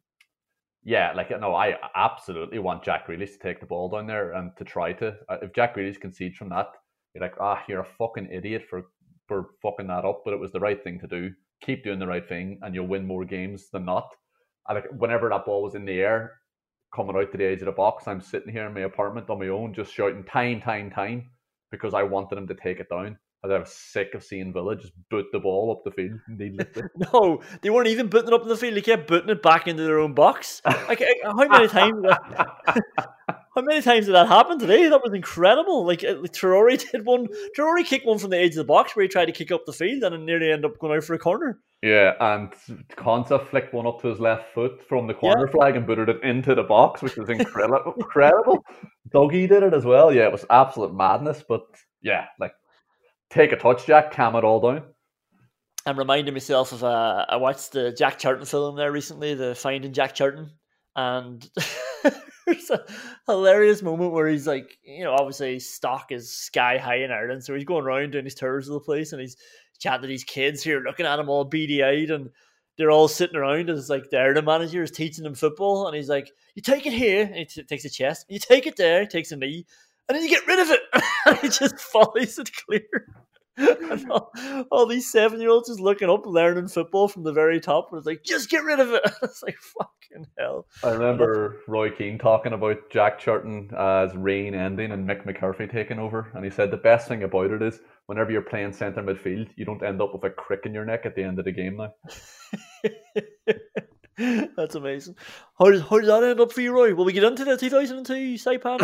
Speaker 6: I absolutely want Jack Grealish to take the ball down there and to try to. If Jack Grealish concedes from that, you're like, you're a fucking idiot for fucking that up. But it was the right thing to do. Keep doing the right thing, and you'll win more games than not. Whenever that ball was in the air, coming out to the edge of the box, I'm sitting here in my apartment on my own, just shouting time, because I wanted him to take it down. I was sick of seeing Villa just boot the ball up the field needlessly.
Speaker 2: No, they weren't even booting it up in the field. They kept booting it back into their own box. Like, how many times? How many times did that happen today? That was incredible. Like Traore did one. Traore kicked one from the edge of the box where he tried to kick up the field and it nearly ended up going out for a corner.
Speaker 6: Yeah, and Konsa flicked one up to his left foot from the corner flag and booted it into the box, which was incredible. Dougie did it as well. Yeah, it was absolute madness. But yeah, like, take a touch, Jack. Calm it all down.
Speaker 2: I'm reminding myself of I watched the Jack Charlton film there recently, the Finding Jack Charlton, and there's a hilarious moment where he's like, you know, obviously stock is sky high in Ireland, so he's going around doing his tours of the place, and he's chatting to these kids here, looking at him all beady-eyed, and they're all sitting around, and it's like the manager is teaching them football, and he's like, you take it here, and he takes a chest, you take it there, he takes a knee, and then you get rid of it, and he just volleys it clear. And all these 7-year-olds just looking up, learning football from the very top, and it's like, just get rid of it. It's like, fucking hell.
Speaker 6: I remember Roy Keane talking about Jack Charlton as reign ending and Mick McCarthy taking over, and he said the best thing about it is whenever you're playing centre midfield, you don't end up with a crick in your neck at the end of the game now.
Speaker 2: That's amazing. How did that end up for you, Roy? Will we get into the 2002 Saipan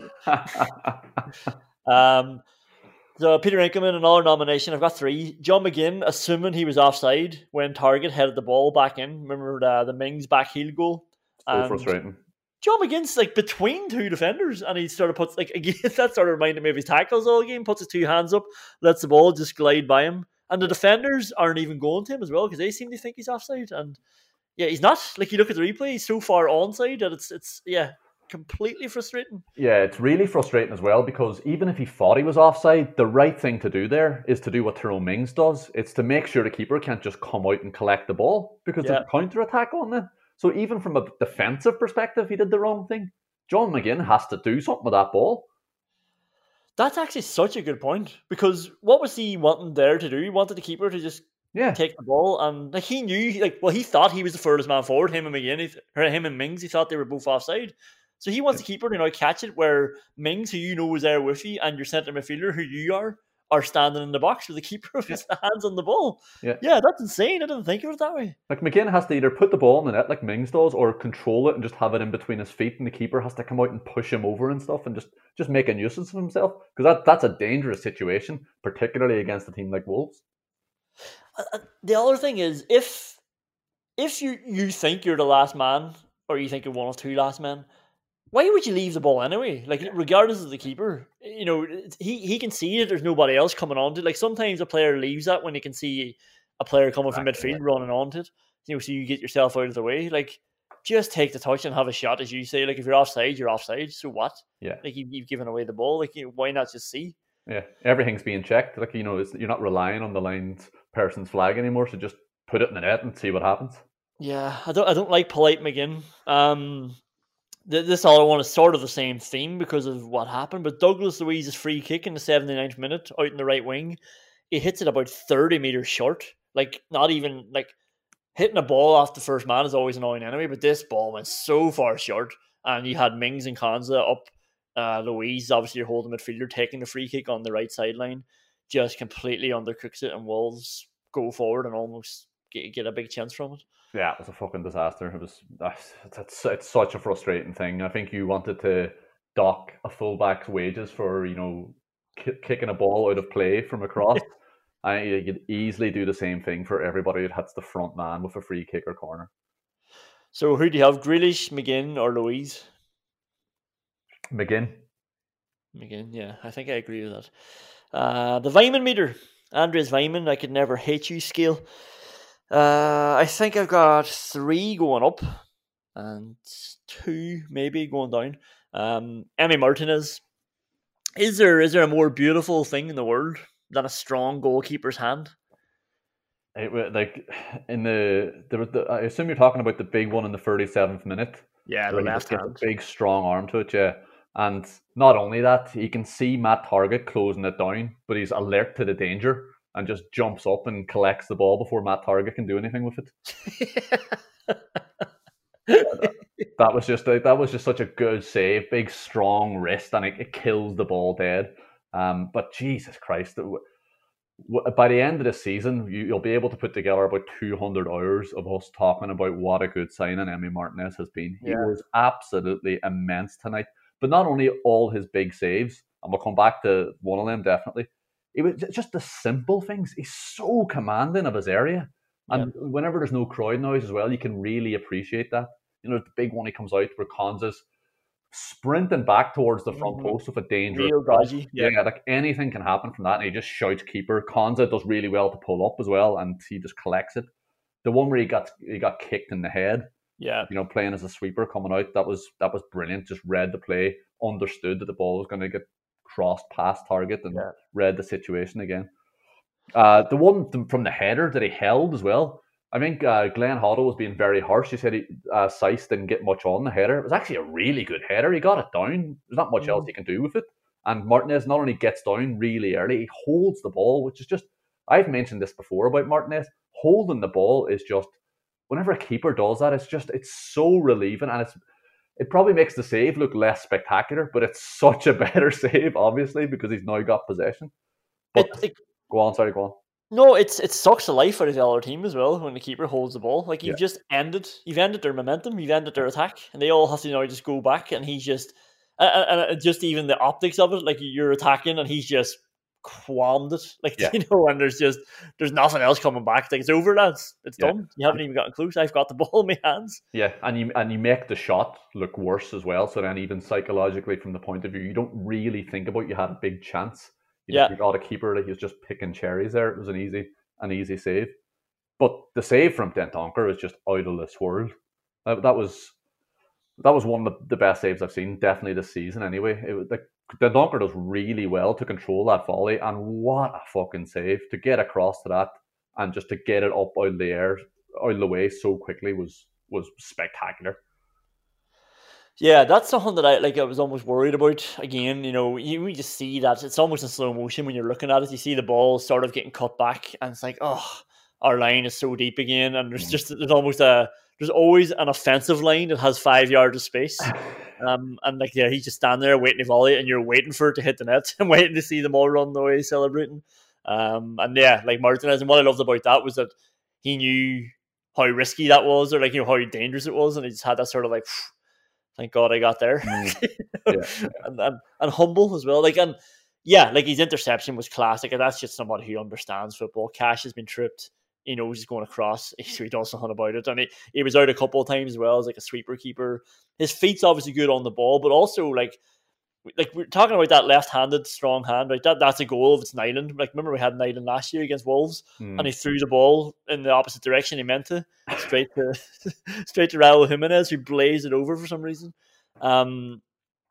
Speaker 2: thing? Or? So Peter Inkerman, another nomination. I've got 3. John McGinn, assuming he was offside when Target headed the ball back in. Remember the Mings back heel goal?
Speaker 6: So frustrating.
Speaker 2: John McGinn's like between 2 defenders, and he sort of puts, like, again, that sort of reminded me of his tackles all game. Puts his 2 hands up, lets the ball just glide by him, and the defenders aren't even going to him as well because they seem to think he's offside. And yeah, he's not. Like, you look at the replay, he's so far onside that it's completely frustrating.
Speaker 6: Yeah, it's really frustrating as well because even if he thought he was offside, the right thing to do there is to do what Tyrone Mings does. It's to make sure the keeper can't just come out and collect the ball because there's a counter-attack on them. So even from a defensive perspective, he did the wrong thing. John McGinn has to do something with that ball.
Speaker 2: That's actually such a good point because what was he wanting there to do? He wanted the keeper to just take the ball, and like he knew, he thought he was the furthest man forward. Him and McGinn, him and Mings, he thought they were both offside. So he wants the keeper to catch it where Mings, who you know is there with you, and your centre midfielder, who you are standing in the box with the keeper with his hands on the ball. Yeah, that's insane. I didn't think of it that way.
Speaker 6: Like, McGinn has to either put the ball in the net like Mings does, or control it and just have it in between his feet, and the keeper has to come out and push him over and stuff, and just make a nuisance of himself. Because that's a dangerous situation, particularly against a team like Wolves.
Speaker 2: The other thing is, if you think you're the last man, or you think you're one of 2 last men, why would you leave the ball anyway? Like, regardless of the keeper, you know, he can see it. There's nobody else coming on to it. Like, sometimes a player leaves that when he can see a player coming from midfield running onto it. You know, so you get yourself out of the way. Like, just take the touch and have a shot, as you say. Like, if you're offside, you're offside. So what? Yeah. Like, you've given away the ball. Like, why not just see?
Speaker 6: Yeah, everything's being checked. Like, you know, you're not relying on the line's person's flag anymore. So just put it in the net and see what happens.
Speaker 2: Yeah, I don't like polite McGinn. This other one is sort of the same theme because of what happened, but Douglas Luiz's free kick in the 79th minute out in the right wing, he hits it about 30 metres short. Like, not even, like, hitting a ball off the first man is always annoying anyway, but this ball went so far short, and you had Mings and Konsa up. Luiz, obviously your holding midfielder, taking the free kick on the right sideline, just completely undercooks it, and Wolves go forward and almost get a big chance from it.
Speaker 6: Yeah, it was a fucking disaster. It's such a frustrating thing. I think you wanted to dock a fullback's wages for, you know, kicking a ball out of play from across. I think you could easily do the same thing for everybody that hits the front man with a free kick or corner.
Speaker 2: So who do you have? Grealish, McGinn, or Louise?
Speaker 6: McGinn.
Speaker 2: McGinn, yeah, I think I agree with that. The Weimann meter, Andres Weimann, I could never hate you scale. I think I've got 3 going up and 2 maybe going down. Emi Martinez. Is there a more beautiful thing in the world than a strong goalkeeper's hand?
Speaker 6: Like in I assume you're talking about the big one in the 37th minute.
Speaker 2: Yeah, the left hand.
Speaker 6: A big strong arm to it, yeah. And not only that, he can see Matt Targett closing it down, but he's alert to the danger and just jumps up and collects the ball before Matt Targett can do anything with it. That was just such a good save, big strong wrist, and it kills the ball dead. But Jesus Christ, by the end of the season, you'll be able to put together about 200 hours of us talking about what a good signing Emi Martinez has been. He was absolutely immense tonight. But not only all his big saves, and we'll come back to one of them definitely, it was just the simple things. He's so commanding of his area. And whenever there's no crowd noise as well, you can really appreciate that. You know, the big one he comes out where Konza's sprinting back towards the front post with a dangerous
Speaker 2: dodgy.
Speaker 6: Yeah, like anything can happen from that, and he just shouts keeper. Konza does really well to pull up as well, and he just collects it. The one where he got kicked in the head, playing as a sweeper coming out, that was brilliant. Just read the play, understood that the ball was going to get crossed past Targett, and read the situation again. The one from the header that he held as well. I think Glenn Hoddle was being very harsh. He said Seiss didn't get much on the header. It was actually a really good header. He got it down. There's not much else he can do with it. And Martinez not only gets down really early, he holds the ball, which is just, I've mentioned this before about Martinez. Holding the ball is just, whenever a keeper does that, it's so relieving, and it probably makes the save look less spectacular, but it's such a better save, obviously, because he's now got possession. But go on.
Speaker 2: No, it sucks the life out of the other team as well when the keeper holds the ball. Like you've ended their momentum, you've ended their attack, and they all have to now just go back, and he's just and just even the optics of it, like you're attacking and he's just qualmed it, and there's nothing else coming back. Like it's over, lads. It's done. You haven't even gotten close. I've got the ball in my hands.
Speaker 6: Yeah, and you make the shot look worse as well. So then, even psychologically, from the point of view, you don't really think about you had a big chance. You got a keeper that he's just picking cherries there. It was an easy save. But the save from Dendoncker is just out of this world. That was one of the best saves I've seen, definitely this season anyway. Dendoncker does really well to control that volley, and what a fucking save to get across to that and just to get it up out of the air, out of the way so quickly was spectacular.
Speaker 2: Yeah, that's something that I was almost worried about. Again, you just see that it's almost in slow motion when you're looking at it. You see the ball sort of getting cut back, and it's like, oh, our line is so deep again, and there's always an offensive line that has 5 yards of space. And he's just standing there waiting to volley it, and you're waiting for it to hit the net and waiting to see them all run away celebrating. Martinez, and what I loved about that was that he knew how risky that was, or how dangerous it was, and he just had that sort of thank God I got there. And humble as well. His interception was classic, and that's just somebody who understands football. Cash has been tripped. He knows he's going across, so he does something about it. And he was out a couple of times as well as a sweeper keeper. His feet's obviously good on the ball, but also we're talking about that left-handed strong hand, right? That's a goal if it's Nyland. Remember we had Nyland last year against Wolves, and he threw the ball in the opposite direction he meant to, straight to Raul Jimenez, who blazed it over for some reason. And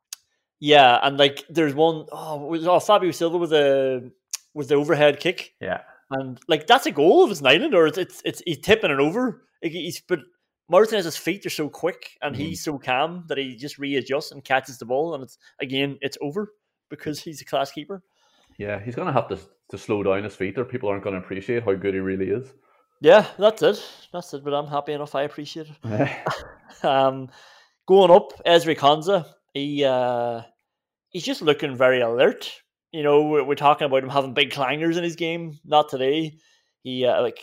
Speaker 2: there's one, Fabio Silva with the overhead kick.
Speaker 6: Yeah.
Speaker 2: And that's a goal if it's Nyland, or it's he's tipping it over. But Martinez's feet are so quick, and he's so calm that he just readjusts and catches the ball, and it's over because he's a class keeper.
Speaker 6: Yeah, he's going to have to slow down his feet, or people aren't going to appreciate how good he really is.
Speaker 2: Yeah, that's it. But I'm happy enough. I appreciate it. Going up, Ezri Konza, he's just looking very alert. We're talking about him having big clangers in his game. Not today. He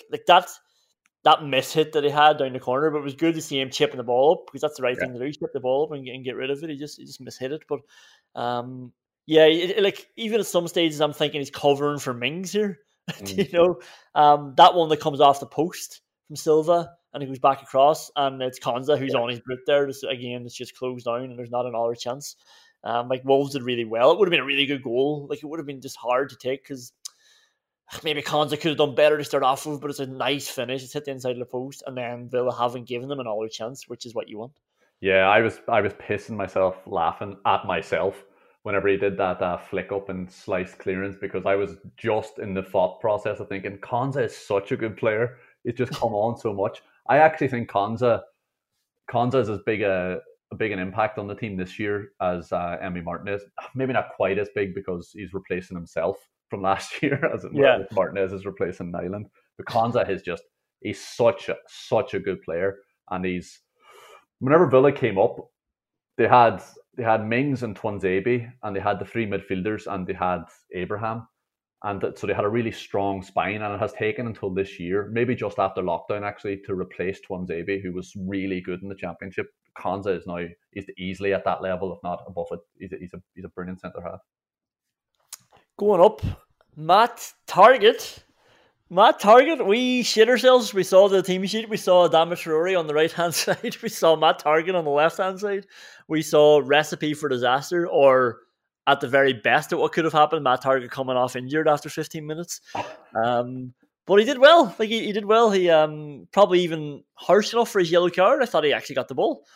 Speaker 2: that miss hit that he had down the corner, but it was good to see him chipping the ball up, because that's the right thing to do. Chip the ball up and get rid of it. He just mishit it. But even at some stages, I'm thinking he's covering for Mings here. You know, that one that comes off the post from Silva and he goes back across, and it's Konza who's on his boot there. Again, it's just closed down and there's not another chance. Like Wolves did really well. It would have been a really good goal. Like it would have been just hard to take because maybe Konza could have done better to start off with, but it's a nice finish. It's hit the inside of the post, and then Villa haven't given them another chance, which is what you want.
Speaker 6: Yeah, I was pissing myself laughing at myself whenever he did that flick up and slice clearance, because I was just in the thought process of thinking Konza is such a good player. He's just come on so much. I actually think Konza is as big an impact on the team this year as Emi Martinez. Maybe not quite as big because he's replacing himself from last year, as Martinez is replacing Nyland. But Konza he's such a good player, and whenever Villa came up, they had Mings and Tuanzebe, and they had the three midfielders, and they had Abraham, and so they had a really strong spine. And it has taken until this year, maybe just after lockdown, actually, to replace Tuanzebe, who was really good in the Championship. Konza is easily at that level, if not above it. He's a brilliant centre half.
Speaker 2: Going up, Matt Targett, we shit ourselves. We saw the team sheet. We saw Adama Traore on the right-hand side. We saw Matt Targett on the left-hand side. We saw recipe for disaster, or at the very best at what could have happened, Matt Targett coming off injured after 15 minutes. But he did well. Like he did well. He probably even harsh enough for his yellow card. I thought he actually got the ball.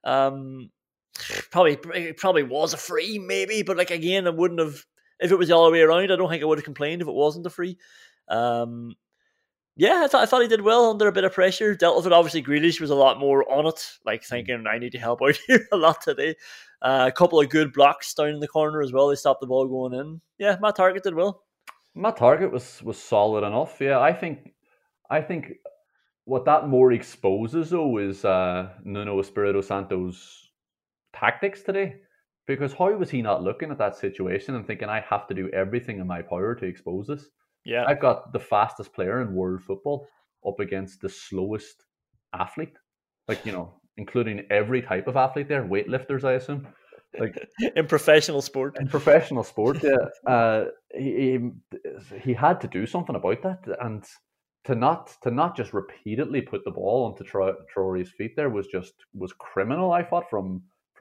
Speaker 2: Probably was a free, maybe, but like again, it wouldn't have. If it was the other way around, I don't think I would have complained if it wasn't a free. I thought he did well under a bit of pressure. Dealt with it. Obviously, Grealish was a lot more on it, like thinking I need to help out here a lot today. A couple of good blocks down in the corner as well. They stopped the ball going in. Yeah, Matt Targett did well.
Speaker 6: Matt Targett was solid enough. Yeah, I think what that more exposes though is Nuno Espirito Santo's tactics today. Because how was he not looking at that situation and thinking, I have to do everything in my power to expose this?
Speaker 2: Yeah,
Speaker 6: I've got the fastest player in world football up against the slowest athlete. Like, including every type of athlete there, weightlifters, I assume. Like
Speaker 2: in professional sport.
Speaker 6: Yeah. He had to do something about that, and to not just repeatedly put the ball onto Traore's feet there was criminal. I thought from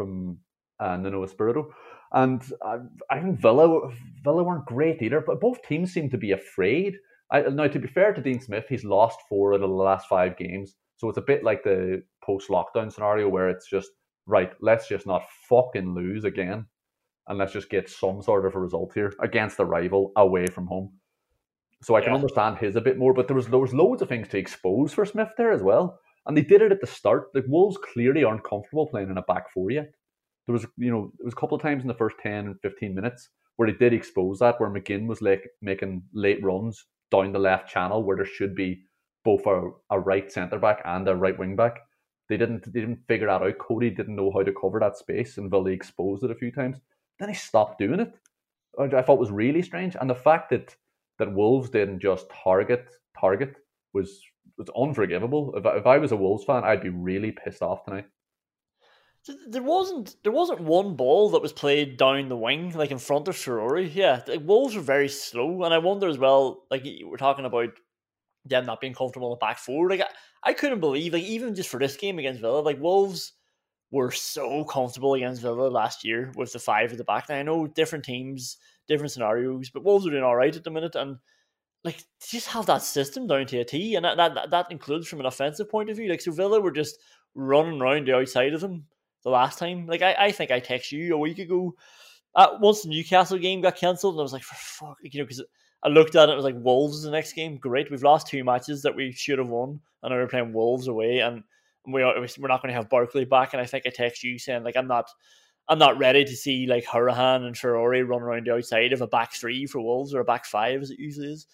Speaker 6: Nuno Espirito, and I think Villa weren't great either. But both teams seem to be afraid. Now, to be fair to Dean Smith, he's lost 4 out of the last 5 games, so it's a bit like the post-lockdown scenario where it's just right. Let's just not fucking lose again, and let's just get some sort of a result here against a rival away from home. So I can understand his a bit more, but there was loads of things to expose for Smith there as well, and they did it at the start. Like Wolves clearly aren't comfortable playing in a back 4 yet. There was a couple of times in the first 10 and 15 minutes where they did expose that, where McGinn was like making late runs down the left channel where there should be both a right centre back and a right wing back. They didn't figure that out. Cody didn't know how to cover that space, and Villa exposed it a few times. Then he stopped doing it. I thought was really strange, and the fact that Wolves didn't just target was unforgivable. If I was a Wolves fan, I'd be really pissed off tonight.
Speaker 2: There wasn't one ball that was played down the wing, like in front of Traore. Yeah, the Wolves were very slow, and I wonder as well, like we're talking about them not being comfortable in the back 4. Like I couldn't believe, like even just for this game against Villa, like Wolves were so comfortable against Villa last year with the 5 at the back. Now I know different teams, different scenarios, but Wolves are doing all right at the minute, and like just have that system down to a T, and that includes from an offensive point of view. Like so, Villa were just running around the outside of them. The last time, like I think I texted you a week ago. Once the Newcastle game got cancelled, and I was like, for fuck, because I looked at it, it was like Wolves the next game. Great, we've lost 2 matches that we should have won, and now we're playing Wolves away, and we're not going to have Barkley back. And I think I texted you saying like I'm not ready to see like Hurahan and Traore run around the outside of a back 3 for Wolves, or a back 5 as it usually is.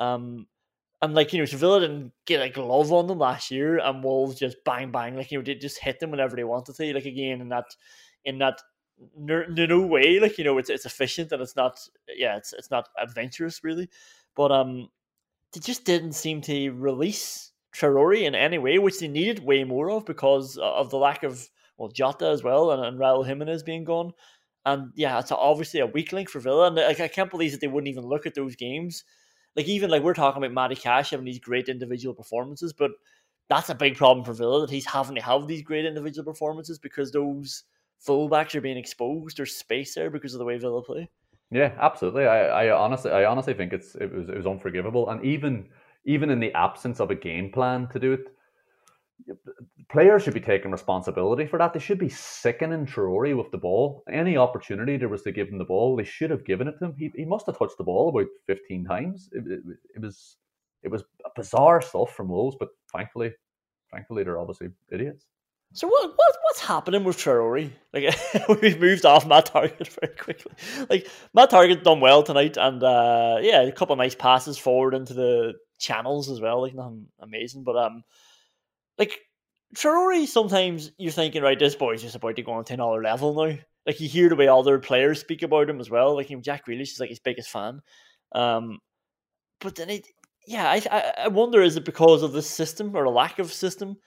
Speaker 2: And like, Sevilla didn't get a glove on them last year, and Wolves just bang, like, they just hit them whenever they wanted to. Like, again, in that no way, like, it's efficient, and it's not adventurous really. But they just didn't seem to release Traore in any way, which they needed way more of because of the lack of, Jota as well, and Raul Jimenez being gone. And yeah, it's obviously a weak link for Villa, and like, I can't believe that they wouldn't even look at those games. Like even like we're talking about Matty Cash having these great individual performances, but that's a big problem for Villa that he's having to have these great individual performances because those fullbacks are being exposed. There's space there because of the way Villa play.
Speaker 6: Yeah, absolutely. I honestly think it was unforgivable, and even in the absence of a game plan to do it, players should be taking responsibility for that. They should be sickening Traore with the ball. Any opportunity there was to give him the ball, they should have given it to him. He must have touched the ball about 15 times. It was bizarre stuff from Wolves, but thankfully they're obviously idiots.
Speaker 2: So what's happening with Traore? Like we've moved off Matt Target very quickly. Like Matt Target done well tonight, and a couple of nice passes forward into the channels as well. Like nothing amazing, but like Traore, sometimes you're thinking, right, this boy's just about to go on to another level now. Like you hear the way other players speak about him as well. Like Jack Grealish is like his biggest fan, but then I wonder, is it because of the system or a lack of system?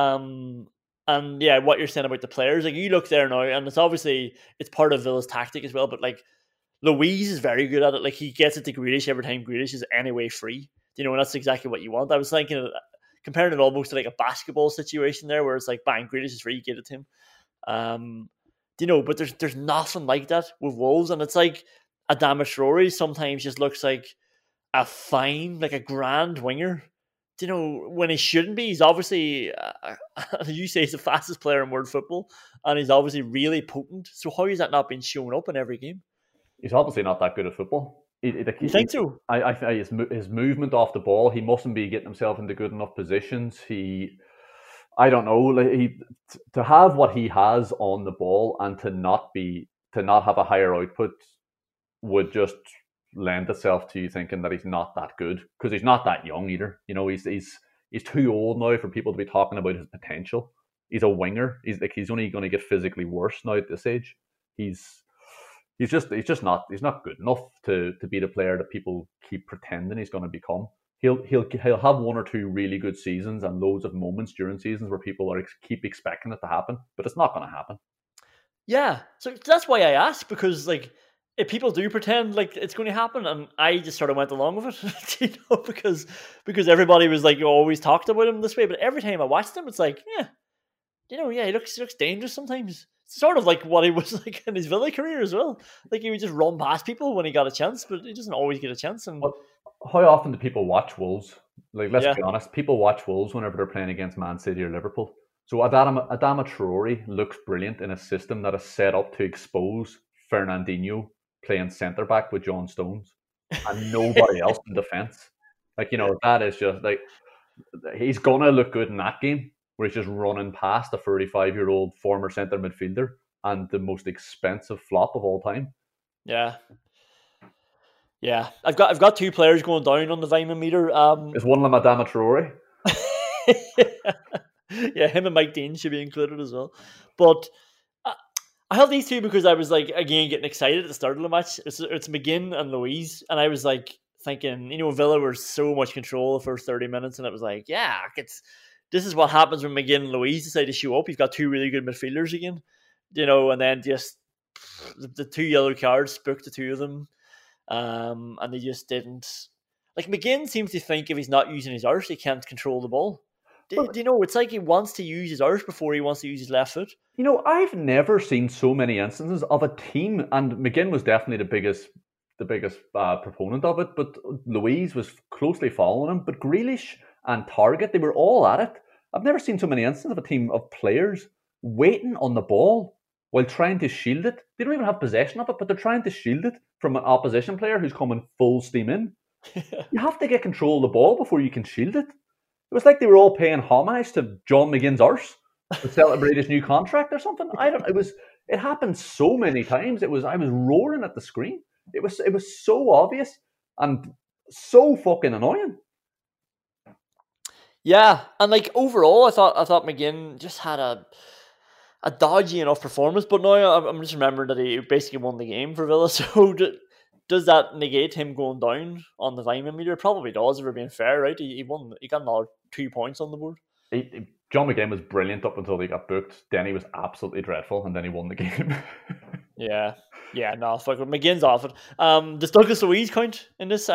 Speaker 2: And yeah, what you're saying about the players, like you look there now, and it's part of Villa's tactic as well. But like Luiz is very good at it. Like he gets it to Grealish every time Grealish is anyway free. And that's exactly what you want. I was thinking, comparing it almost to like a basketball situation there, where it's like bang, Grealish is free, you get it to him. But there's nothing like that with Wolves, and it's like Adama Traore sometimes just looks like a fine, like a grand winger. When he shouldn't be. He's obviously, you say he's the fastest player in world football, and he's obviously really potent. So how is that not been shown up in every game?
Speaker 6: He's obviously not that good at football.
Speaker 2: You think so?
Speaker 6: I his movement off the ball, he mustn't be getting himself into good enough positions. I don't know, to have what he has on the ball and to not have a higher output would just lend itself to you thinking that he's not that good, because he's not that young either. He's too old now for people to be talking about his potential. He's a winger. He's only going to get physically worse now at this age. He's not good enough to be the player that people keep pretending he's going to become. He'll have one or two really good seasons and loads of moments during seasons where people keep expecting it to happen, but it's not going to happen.
Speaker 2: Yeah, so that's why I ask, because like if people do pretend like it's going to happen, and I just sort of went along with it, because everybody was like, you always talked about him this way, but every time I watched him, it's like, he looks dangerous sometimes. Sort of like what he was like in his Villa career as well. Like he would just run past people when he got a chance, but he doesn't always get a chance. And
Speaker 6: how often do people watch Wolves? Like, let's be honest, people watch Wolves whenever they're playing against Man City or Liverpool. So Adama Traore looks brilliant in a system that is set up to expose Fernandinho playing centre back with John Stones and nobody else in defence. Like, that is just like, he's gonna look good in that game where he's just running past a 35-year-old former centre midfielder and the most expensive flop of all time.
Speaker 2: Yeah. I've got two players going down on the Weimann meter.
Speaker 6: Is one of them Adama Traore?
Speaker 2: Yeah, him and Mike Dean should be included as well. But I have these two because I was like, again, getting excited at the start of the match. It's McGinn and Luiz, and I was like thinking, Villa were so much control the first 30 minutes, and it was like, this is what happens when McGinn and Luiz decide to show up. You've got two really good midfielders again, and then just the two yellow cards spooked the two of them, and they just didn't. Like McGinn seems to think if he's not using his arse, he can't control the ball. It's like he wants to use his arse before he wants to use his left foot.
Speaker 6: I've never seen so many instances of a team, and McGinn was definitely the biggest proponent of it, but Luiz was closely following him. But Grealish and Target, they were all at it. I've never seen so many instances of a team of players waiting on the ball while trying to shield it. They don't even have possession of it, but they're trying to shield it from an opposition player who's coming full steam in. You have to get control of the ball before you can shield it. It was like they were all paying homage to John McGinn's arse to celebrate his new contract or something. It happened so many times. I was roaring at the screen. It was so obvious and so fucking annoying.
Speaker 2: Yeah, and like overall, I thought McGinn just had a dodgy enough performance, but now I'm just remembering that he basically won the game for Villa. So does that negate him going down on the Weimann meter? It probably does, if we're being fair, right? He won. He got another 2 points on the board.
Speaker 6: John McGinn was brilliant up until he got booked. Then he was absolutely dreadful, and then he won the game.
Speaker 2: Yeah, no, fuck. McGinn's off it. Does Douglas Luiz count in this?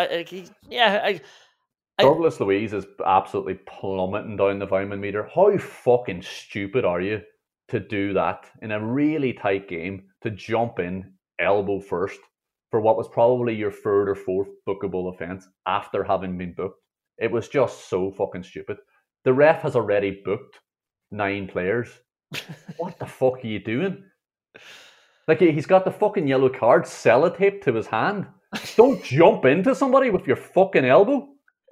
Speaker 6: Douglas Luiz is absolutely plummeting down the Vyman meter. How fucking stupid are you to do that in a really tight game, to jump in elbow first for what was probably your third or fourth bookable offence after having been booked? It was just so fucking stupid. The ref has already booked 9 players. What the fuck are you doing? Like, he's got the fucking yellow card sellotaped to his hand. Don't jump into somebody with your fucking elbow.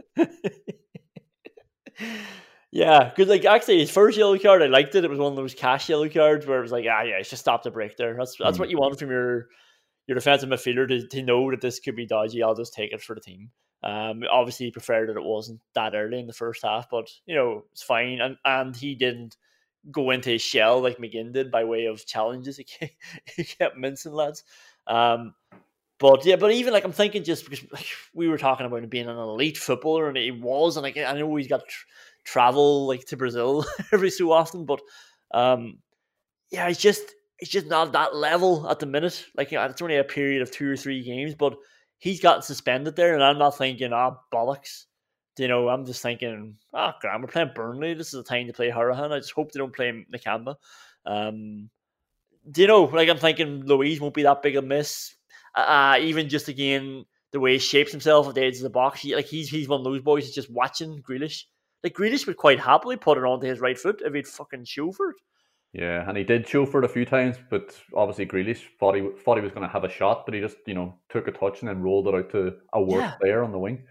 Speaker 2: Yeah, because like actually his first yellow card, I liked it. It was one of those cash yellow cards where it was like, it's just stop the break there. That's what you want from your defensive midfielder to know that this could be dodgy. I'll just take it for the team. Obviously he preferred that it wasn't that early in the first half, but it's fine. And he didn't go into his shell like McGinn did by way of challenges. He kept mincing lads. But even like I'm thinking, just because like, we were talking about him being an elite footballer, and he was, and like I know he's got travel like to Brazil every so often, but it's just not at that level at the minute. Like it's only a period of 2 or 3 games, but he's gotten suspended there, and I'm not thinking bollocks. I'm just thinking, grand, we're playing Burnley. This is the time to play Hourihane. I just hope they don't play Nakamba. Like I'm thinking Luiz won't be that big a miss. Even just again the way he shapes himself at the edge of the box, he's one of those boys who's just watching Grealish. Like Grealish would quite happily put it onto his right foot if he'd fucking chauffeured.
Speaker 6: Yeah, and he did chauffeur it a few times, but obviously Grealish thought he was going to have a shot, but he just took a touch and then rolled it out to a worse player on the wing.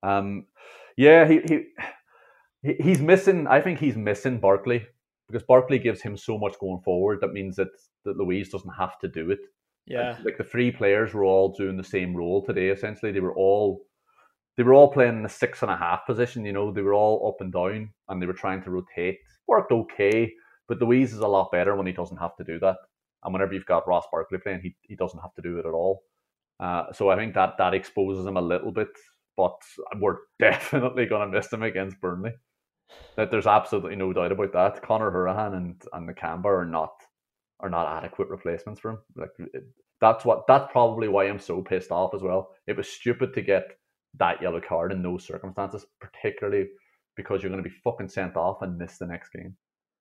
Speaker 6: He's missing. I think he's missing Barkley, because Barkley gives him so much going forward. That means that Luiz doesn't have to do it.
Speaker 2: Yeah,
Speaker 6: like the 3 players were all doing the same role today. Essentially, they were all playing in the 6.5 position. They were all up and down, and they were trying to rotate. Worked okay, but Luiz is a lot better when he doesn't have to do that. And whenever you've got Ross Barkley playing, he doesn't have to do it at all. So I think that exposes him a little bit. But we're definitely going to miss him against Burnley. That there's absolutely no doubt about that. Conor Hourihane and Nakamba are not adequate replacements for him. Like that's probably why I'm so pissed off as well. It was stupid to get that yellow card in those circumstances, particularly because you're going to be fucking sent off and miss the next game.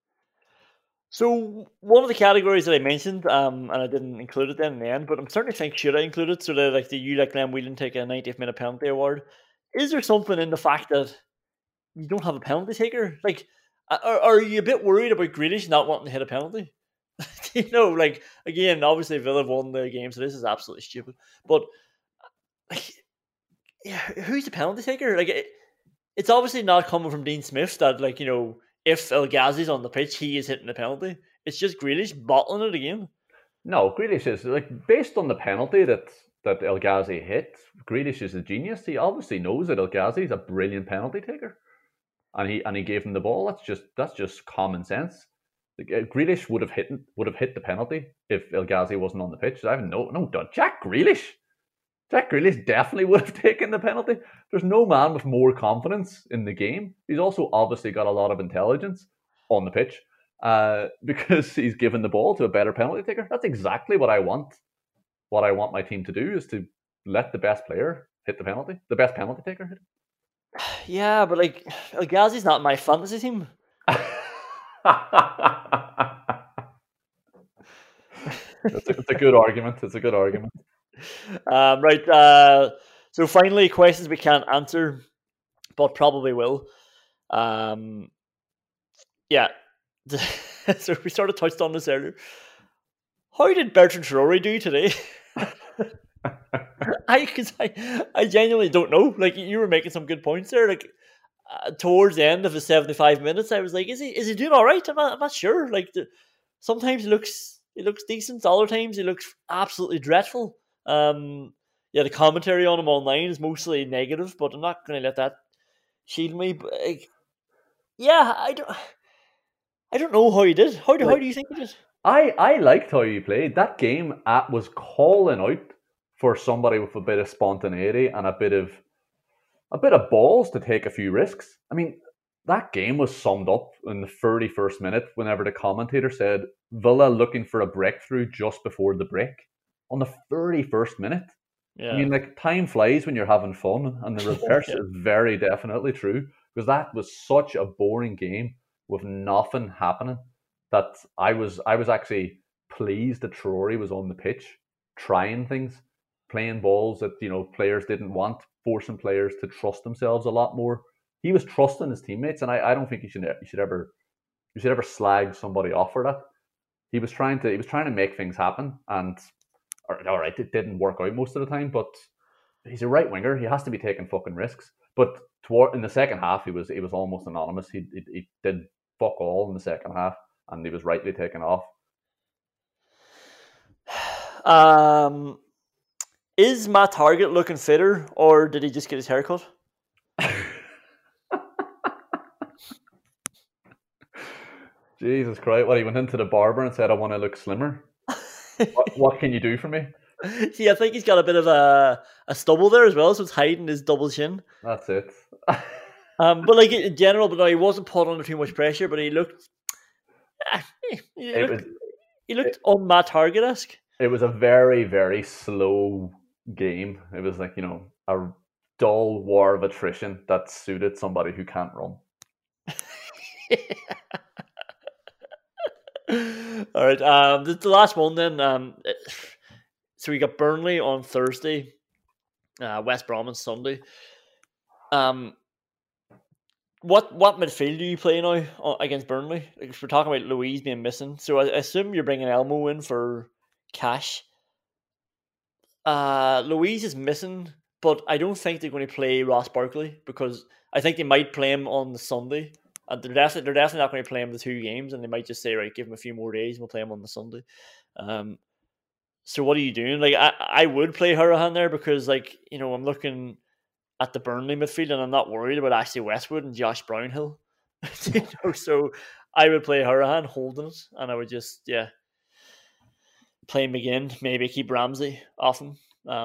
Speaker 2: So one of the categories that I mentioned, and I didn't include it then in the end, but I'm starting to think, should I include it? So that like you let Glenn Whelan take a 90th minute penalty award. Is there something in the fact that you don't have a penalty taker? Like, are you a bit worried about Grealish not wanting to hit a penalty? Like again, obviously Villa have won the game, so this is absolutely stupid. But like, who's the penalty taker? Like, it's obviously not coming from Dean Smith that if El Ghazi's on the pitch, he is hitting the penalty. It's just Grealish bottling it again.
Speaker 6: No, Grealish is based on the penalty that El Ghazi hit. Grealish is a genius. He obviously knows that El Ghazi is a brilliant penalty taker, and he gave him the ball. That's just common sense. Grealish would have hit the penalty if El Ghazi wasn't on the pitch. I have no doubt. Jack Grealish definitely would have taken the penalty. There's no man with more confidence in the game. He's also obviously got a lot of intelligence on the pitch because he's given the ball to a better penalty taker. That's exactly what I want. What I want my team to do is to let the best player hit the penalty. The best penalty taker hit it.
Speaker 2: Yeah, but El Ghazi's not my fantasy team.
Speaker 6: It's a good argument. It's a good argument.
Speaker 2: Right. So finally, questions we can't answer, but probably will. Yeah. So we sort of touched on this earlier. How did Bertrand Traore do today? I genuinely don't know. Like, you were making some good points there. Like, towards the end of the 75 minutes, I was like, is he doing all right? I'm not sure. Like, sometimes he looks decent. Other times he looks absolutely dreadful. The commentary on him online is mostly negative, but I'm not going to let that shield me. But, I don't know how he did. How do you think he did?
Speaker 6: I liked how he played. That game was calling out for somebody with a bit of spontaneity and a bit of balls to take a few risks. I mean, that game was summed up in the 31st minute whenever the commentator said Villa looking for a breakthrough just before the break. on the 31st minute.
Speaker 2: Yeah.
Speaker 6: I mean, like, time flies when you're having fun, and the reverse is very definitely true, because that was such a boring game with nothing happening that I was actually pleased that Traore was on the pitch, trying things, playing balls that, you know, players didn't want, forcing players to trust themselves a lot more. He was trusting his teammates, and I don't think you should ever slag somebody off for that. He was trying to make things happen, and all right, it didn't work out most of the time, but he's a right winger. He has to be taking fucking risks. But in the second half, he was almost anonymous. He did fuck all in the second half, and he was rightly taken off.
Speaker 2: Is Matt Targett looking fitter, or did he just get his haircut?
Speaker 6: Jesus Christ! Well, he went into the barber and said, "I want to look slimmer." What can you do for me?
Speaker 2: See, I think he's got a bit of a stubble there as well, so it's hiding his double chin.
Speaker 6: That's it.
Speaker 2: But like in general, but no, he wasn't put under too much pressure. But he looked on Matt Target-esque.
Speaker 6: It was a very, very slow game. It was like, you know, a dull war of attrition that suited somebody who can't run.
Speaker 2: All right, the last one then. So we got Burnley on Thursday, West Brom on Sunday. What midfield do you play now against Burnley? Like, we're talking about Louise being missing, so I assume you're bringing Elmo in for Cash. Louise is missing, but I don't think they're going to play Ross Barkley, because I think they might play him on the Sunday. And they're definitely not going to play him the 2 games, and they might just say, right, give him a few more days and we'll play him on the Sunday. So what are you doing? Like, I would play Hourihane there, because, like, you know, I'm looking at the Burnley midfield and I'm not worried about Ashley Westwood and Josh Brownhill. You know, so I would play Hourihane holding it, and I would just play McGinn, maybe keep Ramsey off him.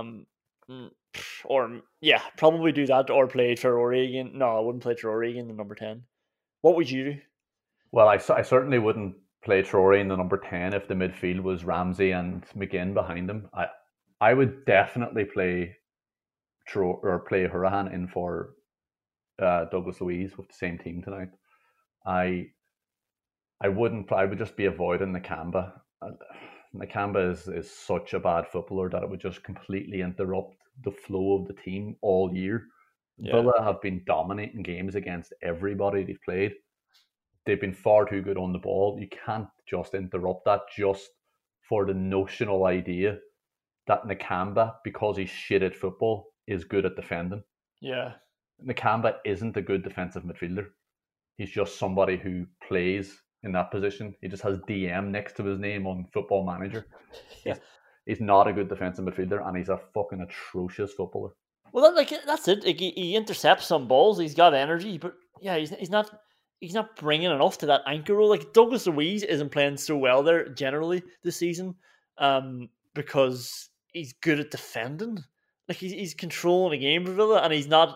Speaker 2: Probably do that, or play Traore again. No, I wouldn't play Traore again in number 10. What would you do?
Speaker 6: Well, I certainly wouldn't play Traore in the number 10 if the midfield was Ramsey and McGinn behind him. I would definitely play Hourihane in for Douglas Luiz with the same team tonight. I would just be avoiding Nakamba. Nakamba is such a bad footballer that it would just completely interrupt the flow of the team all year. Yeah. Villa have been dominating games against everybody they've played. They've been far too good on the ball. You can't just interrupt that just for the notional idea that Nakamba, because he's shit at football, is good at defending.
Speaker 2: Yeah.
Speaker 6: Nakamba isn't a good defensive midfielder. He's just somebody who plays in that position. He just has DM next to his name on Football Manager. Yeah. He's not a good defensive midfielder, and he's a fucking atrocious footballer.
Speaker 2: Well, that's it. Like, he intercepts some balls. He's got energy, but yeah, he's not bringing enough to that anchor role. Like, Douglas Luiz isn't playing so well there generally this season, because he's good at defending. Like, he's controlling the game for Villa, and he's not.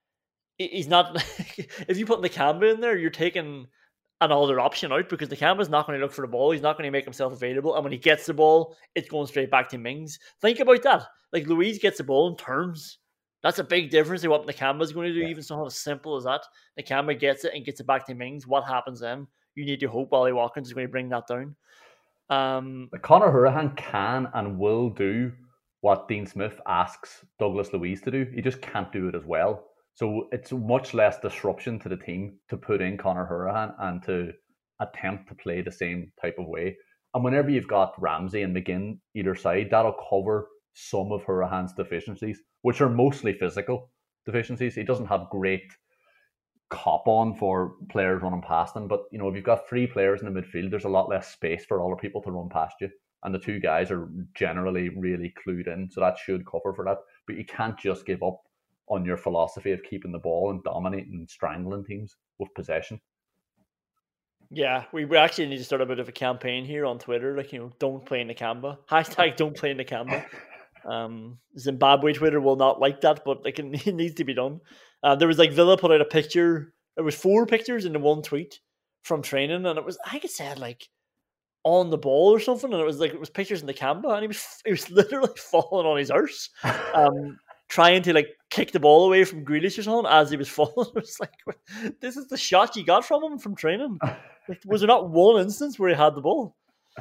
Speaker 2: If you put Nakamba in there, you're taking another option out, because Nakamba's not going to look for the ball. He's not going to make himself available, and when he gets the ball, it's going straight back to Mings. Think about that. Like, Luiz gets the ball and turns. That's a big difference in what Nakamba's going to do, even something as simple as that. Nakamba gets it and gets it back to Mings. What happens then? You need to hope Ollie Watkins is going to bring that down.
Speaker 6: Conor Hourihane can and will do what Dean Smith asks Douglas Luiz to do. He just can't do it as well. So it's much less disruption to the team to put in Conor Hourihane and to attempt to play the same type of way. And whenever you've got Ramsey and McGinn either side, that'll cover some of Hourihane's deficiencies, which are mostly physical deficiencies. He doesn't have great cop on for players running past him, but, you know, if you've got 3 players in the midfield, there's a lot less space for other people to run past you, and the 2 guys are generally really clued in, so that should cover for that. But you can't just give up on your philosophy of keeping the ball and dominating and strangling teams with possession.
Speaker 2: Yeah, we actually need to start a bit of a campaign here on Twitter, like, you know, don't play Nakamba. # don't play Nakamba. Zimbabwe Twitter will not like that, but like, it needs to be done. There was, like, Villa put out a picture. There was 4 pictures in the one tweet from training, and it was, I think it said, like, on the ball or something, and it was pictures in the camera, and he was literally falling on his arse, trying to like kick the ball away from Grealish or something as he was falling. It was like, this is the shot you got from him from training. Like, was there not one instance where he had the ball?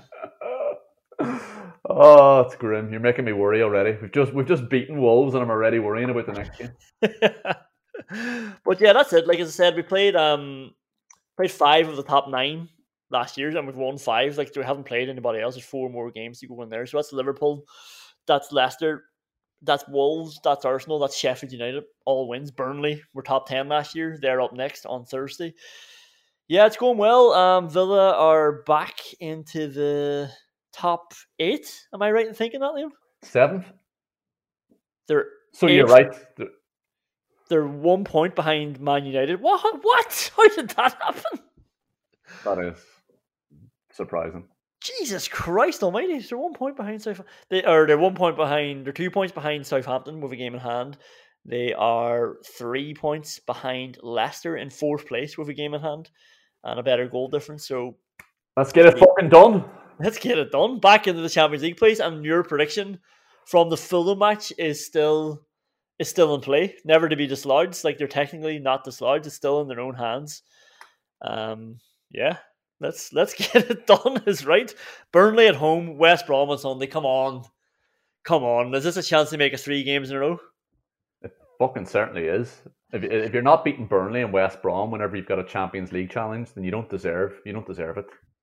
Speaker 6: Oh, it's grim. You're making me worry already. We've just beaten Wolves, and I'm already worrying about the next game.
Speaker 2: But yeah, that's it. Like as I said, we played 5 of the top 9 last year, and we've won 5. Like, we haven't played anybody else. There's 4 more games to go in there. So that's Liverpool, that's Leicester, that's Wolves, that's Arsenal, that's Sheffield United. All wins. Burnley were top 10 last year. They're up next on Thursday. Yeah, it's going well. Villa are back into the top 8. Am I right in thinking that, Liam?
Speaker 6: 7th.
Speaker 2: They're
Speaker 6: so
Speaker 2: 8th.
Speaker 6: You're right.
Speaker 2: They're 1 point behind Man United. What? How did that happen?
Speaker 6: That is surprising.
Speaker 2: Jesus Christ Almighty! They're 1 point behind They're 1 point behind. They're 2 points behind Southampton with a game in hand. They are 3 points behind Leicester in 4th place with a game in hand and a better goal difference. So
Speaker 6: let's get it fucking done.
Speaker 2: Let's get it done. Back into the Champions League place. And your prediction from the Fulham match is still in play, never to be dislodged. Like, they're technically not dislodged; it's still in their own hands. Yeah, let's get it done. Is right. Burnley at home, West Brom on Sunday. Come on. Is this a chance to make it 3 games in a row?
Speaker 6: It fucking certainly is. If you're not beating Burnley and West Brom whenever you've got a Champions League challenge, then you don't deserve it.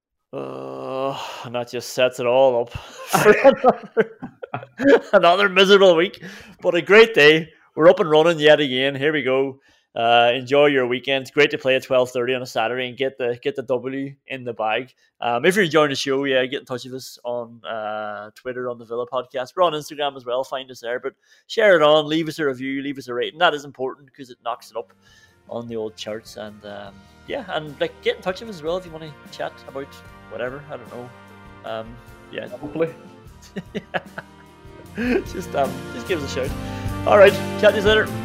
Speaker 2: And that just sets it all up for another miserable week. But a great day. We're up and running yet again. Here we go. Enjoy your weekend. It's great to play at 12:30 on a Saturday and get the W in the bag. If you're enjoying the show, get in touch with us on Twitter on the Villa Podcast. We're on Instagram as well. Find us there. But share it on. Leave us a review. Leave us a rating. That is important because it knocks it up on the old charts. And and like, get in touch with us as well if you want to chat about whatever. I don't know.
Speaker 6: Hopefully.
Speaker 2: Just give us a shout. All right. Chat to you later.